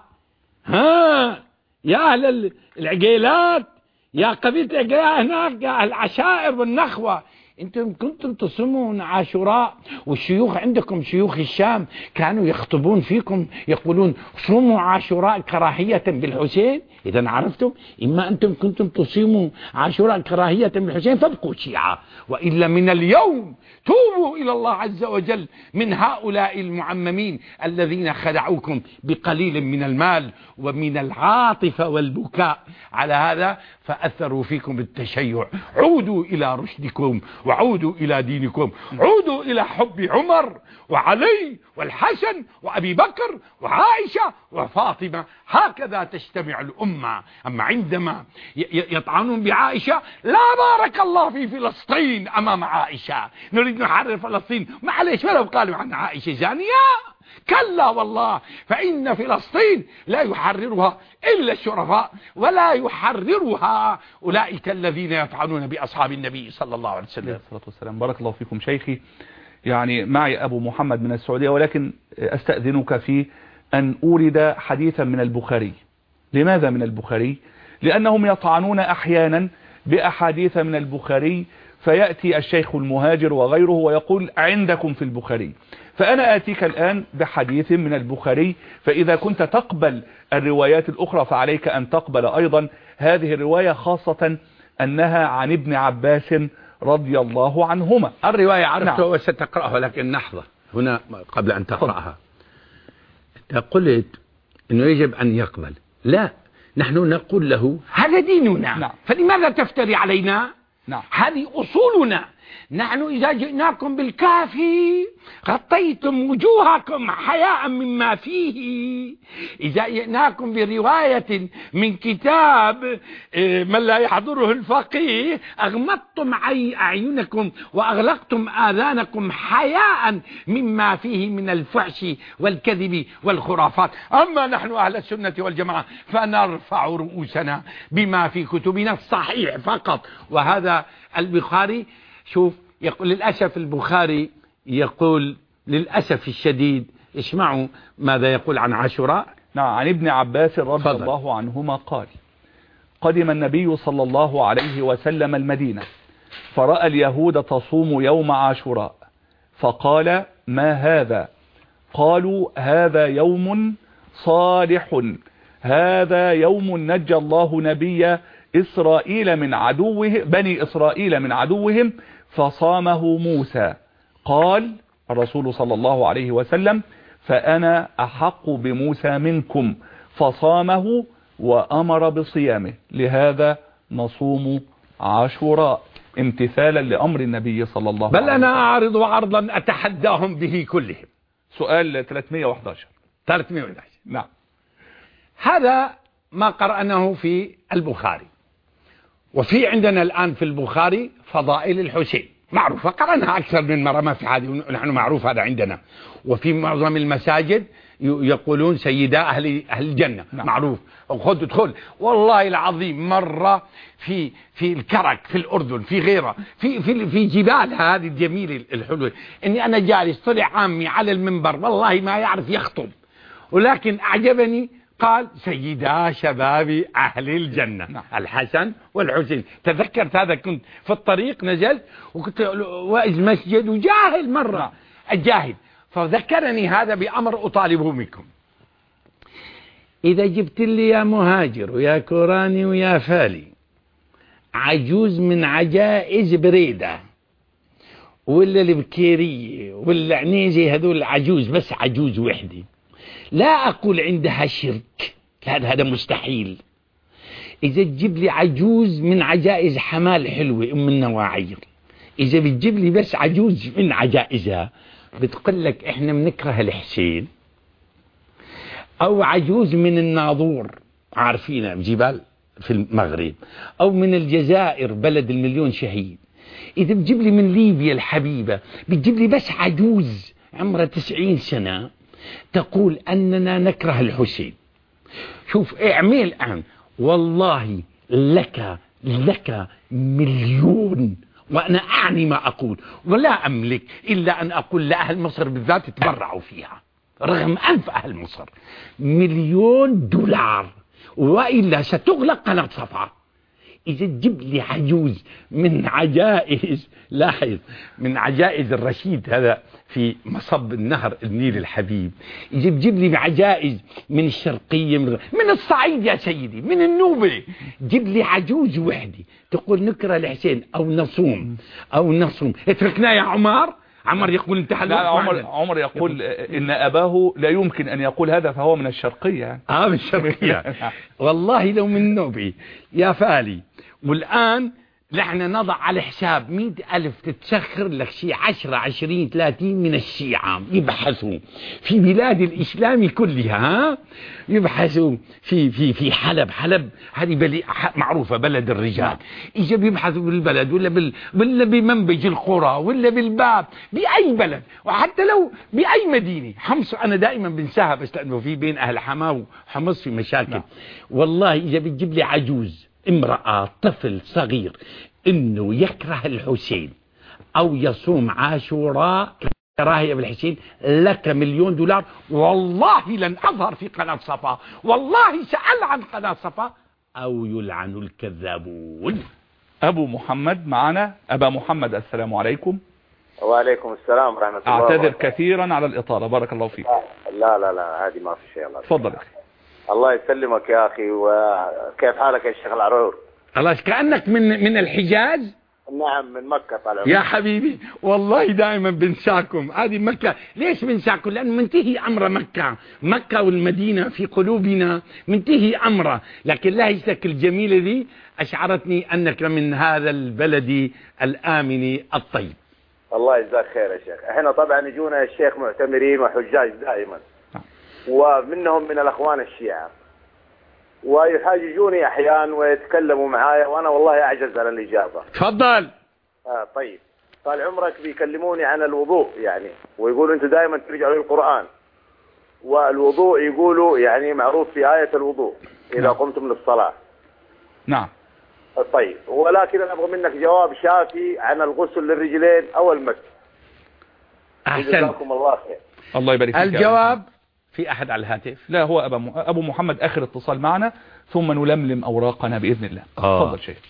يا أهل العقيلات، يا قبيلة العقيلات هناك، يا العشائر والنخوة، انتم كنتم تصومون عاشوراء، والشيوخ عندكم شيوخ الشام كانوا يخطبون فيكم يقولون صوموا عاشوراء كراهية بالحسين. إذا عرفتم، إما أنتم كنتم تصوموا عاشوراء كراهية بالحسين فابقوا شيعة، وإلا من اليوم توبوا إلى الله عز وجل من هؤلاء المعممين الذين خدعوكم بقليل من المال ومن العاطفة والبكاء على هذا فأثروا فيكم بالتشيع. عودوا إلى رشدكم وعودوا إلى دينكم، عودوا إلى حب عمر وعلي والحسن وأبي بكر وعائشة وفاطمة، هكذا تجتمع الأمة. أما عندما يطعنون بعائشة، لا بارك الله في فلسطين أمام عائشة، نريد نحرر فلسطين، معليش ولو قالوا عن عائشة زانية، كلا والله، فإن فلسطين لا يحررها إلا الشرفاء، ولا يحررها أولئك الذين يطعنون بأصحاب النبي صلى الله عليه وسلم. بارك الله فيكم شيخي. يعني معي أبو محمد من السعودية، ولكن أستأذنك في أن أورد حديثا من البخاري. لماذا من البخاري؟ لأنهم يطعنون أحيانا بأحاديث من البخاري، فيأتي الشيخ المهاجر وغيره ويقول عندكم في البخاري، فأنا آتيك الآن بحديث من البخاري، فإذا كنت تقبل الروايات الأخرى فعليك أن تقبل أيضا هذه الرواية، خاصة أنها عن ابن عباس رضي الله عنهما. الرواية عرفتها وستقرأها، لكن لحظة هنا قبل أن تقرأها. أنت قلت أنه يجب أن يقبل، لا، نحن نقول له هذا ديننا، فلماذا تفتري علينا؟ هذه أصولنا. نحن إذا جئناكم بالكافي غطيتم وجوهكم حياء مما فيه، إذا جئناكم برواية من كتاب من لا يحضره الفقيه أغمضتم أعينكم وأغلقتم آذانكم حياء مما فيه من الفحش والكذب والخرافات. أما نحن أهل السنة والجماعة فنرفع رؤوسنا بما في كتبنا الصحيح فقط. وهذا البخاري، شوف، يقول للأسف البخاري يقول للأسف الشديد، اسمعوا ماذا يقول عن عاشوراء. نعم، عن ابن عباس رضي الله عنهما قال: قدم النبي صلى الله عليه وسلم المدينة، فرأى اليهود تصوم يوم عاشوراء، فقال: ما هذا؟ قالوا: هذا يوم صالح، هذا يوم نجى الله نبي إسرائيل من عدوه، بني إسرائيل من عدوهم، فصامه موسى. قال الرسول صلى الله عليه وسلم: فأنا أحق بموسى منكم، فصامه وأمر بصيامه، لهذا نصوم عاشوراء امتثالا لأمر النبي صلى الله عليه وسلم. بل أنا أعرض عرضا أتحداهم به كلهم. سؤال 311. نعم. هذا ما قرأناه في البخاري، وفي عندنا الآن في البخاري فضائل الحسين معروفة، قرأناها أكثر من مرة، ما في حاجة، نحن معروف هذا عندنا. وفي معظم المساجد يقولون سيدا أهل الجنة. نعم. معروف. خذ ادخل. والله العظيم مرة في الكرك في الأردن، في غيره، في جبال هذه الجميلة الحلوة، إني أنا جالس طلع عامي على المنبر والله ما يعرف يخطب، ولكن أعجبني قال سيدا شباب أهل الجنة. نعم. الحسن والحسين. تذكرت هذا، كنت في الطريق نزلت وكنت واقف مسجد وجاهل مرة. نعم. الجاهل، فذكرني هذا بأمر أطالبه منكم. إذا جبت لي يا مهاجر ويا كوراني ويا فالي عجوز من عجائز بريدة ولا البكيرية ولا عنيزي، هذول عجوز، بس عجوز وحدي، لا أقول عندها شرك، هذا مستحيل. إذا تجيب لي عجوز من عجائز حمال حلوة أم النواعير، إذا بتجيب لي بس عجوز من عجائزها، بتقول لك إحنا بنكره الحسين، أو عجوز من الناظور، عارفينها بجبال في المغرب، أو من الجزائر بلد المليون شهيد. إذا بتجيب لي من ليبيا الحبيبة، بتجيب لي بس عجوز عمرها 90 سنة تقول أننا نكره الحسين. شوف اعمل الآن، والله لك مليون، وأنا أعني ما أقول، ولا أملك إلا أن أقول لأهل مصر بالذات تبرعوا فيها، رغم أنف أهل مصر، $1,000,000، وإلا ستغلق قناة صفا. إذا تجيب لي عجوز من عجائز، لاحظ، من عجائز الرشيد هذا في مصب النهر النيل الحبيب، إذا تجيب لي عجائز من الشرقية، من الصعيد يا سيدي، من النوبة، جيب لي عجوز وحدي تقول نكره الحسين أو نصوم اتركنا يا عمر. عمر يقول انت حلو. لا، عمر يقول إن أباه لا يمكن أن يقول هذا، فهو من الشرقية. من الشرقية. والله لو من نوبي يا فالي. والآن نحن نضع على حساب 100,000 تتسخر لك شيء 10 20 30 من الشيعة يبحثوا في بلاد الإسلام كلها، يبحثوا في حلب هذه معروفة بلد الرجال. إذا بيبحثوا بالبلد ولا بمنبج القرى ولا بالباب، بأي بلد، وحتى لو بأي مدينة. حمص أنا دائما بنساها، بس لأنه في بين أهل حماه وحمص في مشاكل. والله إذا بتجيب لي عجوز، امرأة، طفل صغير، انه يكره الحسين او يصوم عاشوراء كراهية بالحسين، لك $1,000,000. والله لن اظهر في قناة صفا، والله سألعن قناة صفا او يلعن الكذابون. ابو محمد معنا. ابا محمد، السلام عليكم. وعليكم السلام ورحمة الله. اعتذر كثيرا على الإطالة، بارك الله فيك. لا هذه ما في شيء. الله تفضل اخي. الله يسلمك يا اخي. وكيف حالك يا شيخ العرور؟ الله، كأنك من الحجاز. نعم، من مكة طالع. يا حبيبي والله دائما بنساكم. هذه مكة، ليش بنساكم؟ لأنه منتهي أمر مكة والمدينة في قلوبنا، منتهي أمره. لكن لهجتك الجميلة ذي أشعرتني أنك من هذا البلد الآمن الطيب. الله يجزاك خير يا شيخ. احنا طبعا يجونا الشيخ معتمرين وحجاج دائما، ومنهم من الأخوان الشيعة، ويحاججوني أحيانا ويتكلموا معايا، وأنا والله أعجز على الإجابة. تفضل. طيب، طال عمرك بيكلموني عن الوضوء يعني، ويقولوا أنتوا دائما ترجعوا للقرآن، والوضوء يقولوا يعني معروف في آية الوضوء إذا قمتم للصلاة. نعم. طيب، ولكن أنا أبغى منك جواب شافي عن الغسل للرجلين أو المس. أحسن. جزاكم الله خير. الله يبارك فيك. الجواب في أحد على الهاتف؟ لا، هو أبو محمد آخر اتصال معنا، ثم نلملم أوراقنا بإذن الله. تفضل شيخ.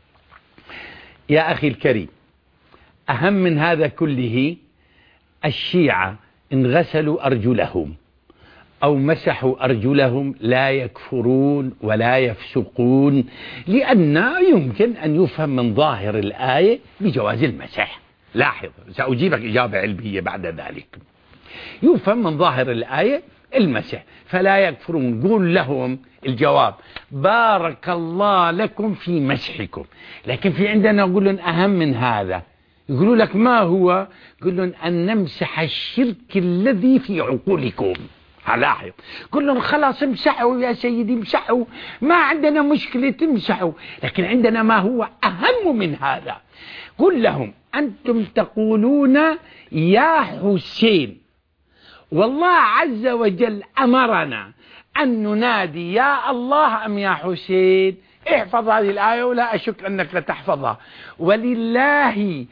يا أخي الكريم، أهم من هذا كله، الشيعة إن غسلوا أرجلهم أو مسحوا أرجلهم لا يكفرون ولا يفسقون، لأن يمكن أن يفهم من ظاهر الآية بجواز المسح. لاحظ، سأجيبك إجابة علمية بعد ذلك. يفهم من ظاهر الآية المسح، فلا يكفرون. قول لهم الجواب بارك الله لكم في مسحكم. لكن في عندنا نقول لهم أهم من هذا. يقولوا لك ما هو؟ قل لهم أن نمسح الشرك الذي في عقولكم. هلاحظ قل لهم خلاص امسحوا يا سيدي امسحوا، ما عندنا مشكلة تمسحوا، لكن عندنا ما هو أهم من هذا. قل لهم أنتم تقولون يا حسين، والله عز وجل أمرنا أن ننادي يا الله أم يا حسين. احفظ هذه الآية ولا أشك أنك لتحفظها. ولله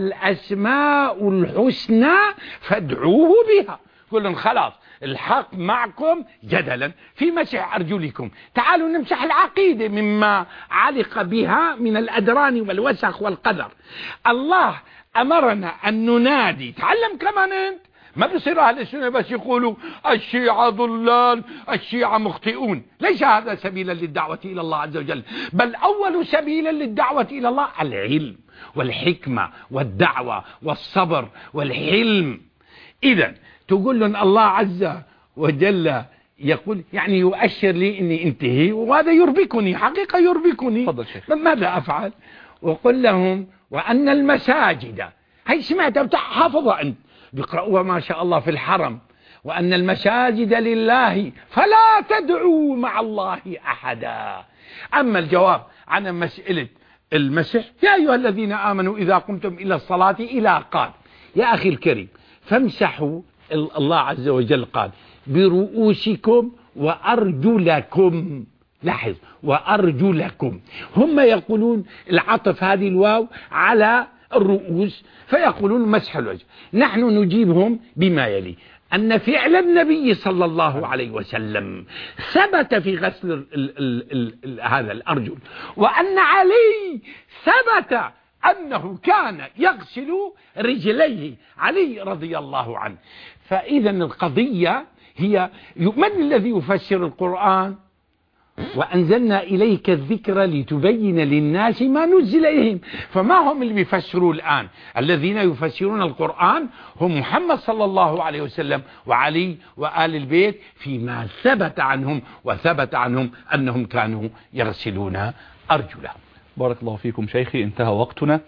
الأسماء الحسنى فادعوه بها. قل لهم خلاص الحق معكم جدلا في مسح أرجلكم، تعالوا نمسح العقيدة مما علق بها من الأدران والوسخ والقدر. الله أمرنا أن ننادي. تعلم كمان أنت، ما بصير أهل السنة بس يقولوا الشيعة ضلال الشيعة مخطئون. ليس هذا سبيلا للدعوة إلى الله عز وجل، بل أول سبيلا للدعوة إلى الله العلم والحكمة والدعوة والصبر والحلم. إذن تقول لهم الله عز وجل يقول يعني يؤشر لي أني انتهي، وهذا يربكني حقيقة يربكني. ماذا أفعل؟ وقل لهم وأن المساجد، هي سمعتها حافظها أنت بيقرأوها ما شاء الله في الحرم، وأن المساجد لله فلا تدعوا مع الله أحدا. أما الجواب عن مسألة المسح يا أيها الذين آمنوا إذا قمتم إلى الصلاة إلى قال يا أخي الكريم فامسحوا. الله عز وجل قال برؤوسكم وأرجلكم. لاحظ وأرجلكم. هم يقولون العطف هذه الواو على الرؤوس فيقولون مسح الوجه. نحن نجيبهم بما يلي أن فعل النبي صلى الله عليه وسلم ثبت في غسل هذا الأرجل، وأن علي ثبت أنه كان يغسل رجليه علي رضي الله عنه. فإذا القضية هي من الذي يفسر القرآن؟ وأنزلنا إليك الذكر لتبين للناس ما نزل إليهم. فما هم اللي بيفسروا الآن؟ الذين يفسرون القرآن هم محمد صلى الله عليه وسلم وعلي وآل البيت فيما ثبت عنهم، وثبت عنهم أنهم كانوا يغسلون أرجلهم. بارك الله فيكم شيخي، انتهى وقتنا،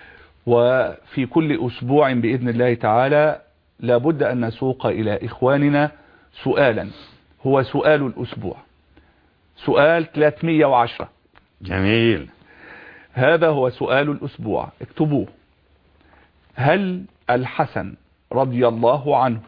وفي كل أسبوع بإذن الله تعالى لابد أن نسوق إلى إخواننا سؤالا هو سؤال الأسبوع، سؤال 310. جميل. هذا هو سؤال الأسبوع، اكتبوه. هل الحسن رضي الله عنه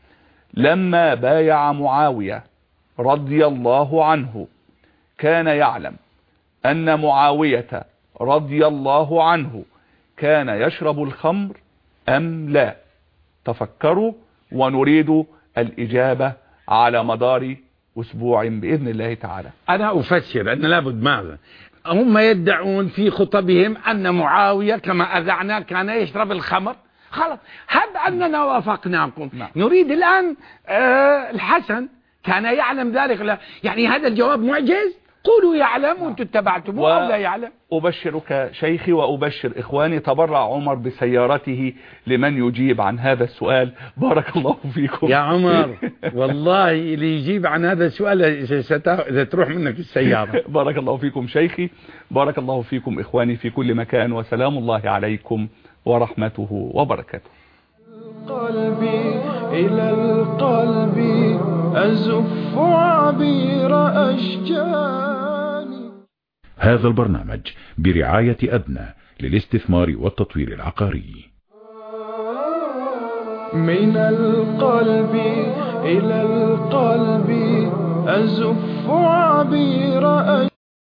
لما بايع معاوية رضي الله عنه كان يعلم أن معاوية رضي الله عنه كان يشرب الخمر أم لا؟ تفكروا ونريد الإجابة على مدار أسبوع بإذن الله تعالى. أنا أفسر أن لابد ماذا؟ هم يدعون في خطبهم أن معاوية كما أذعنا كان يشرب الخمر. خلاص هب أننا وافقناكم. نريد الآن الحسن كان يعلم ذلك لا؟ يعني هذا الجواب معجز. قولوا يعلم وانتم اتبعتم أو لا يعلم. أبشرك شيخي وأبشر إخواني، تبرع عمر بسيارته لمن يجيب عن هذا السؤال. بارك الله فيكم يا عمر. والله اللي يجيب عن هذا السؤال تروح منك السيارة. بارك الله فيكم شيخي، بارك الله فيكم إخواني في كل مكان، وسلام الله عليكم ورحمته وبركاته. قلبي إلى القلب أزف عبير أشجاني. هذا البرنامج برعاية أدنى للاستثمار والتطوير العقاري. من القلب إلى القلب أزف عبير أشجاني.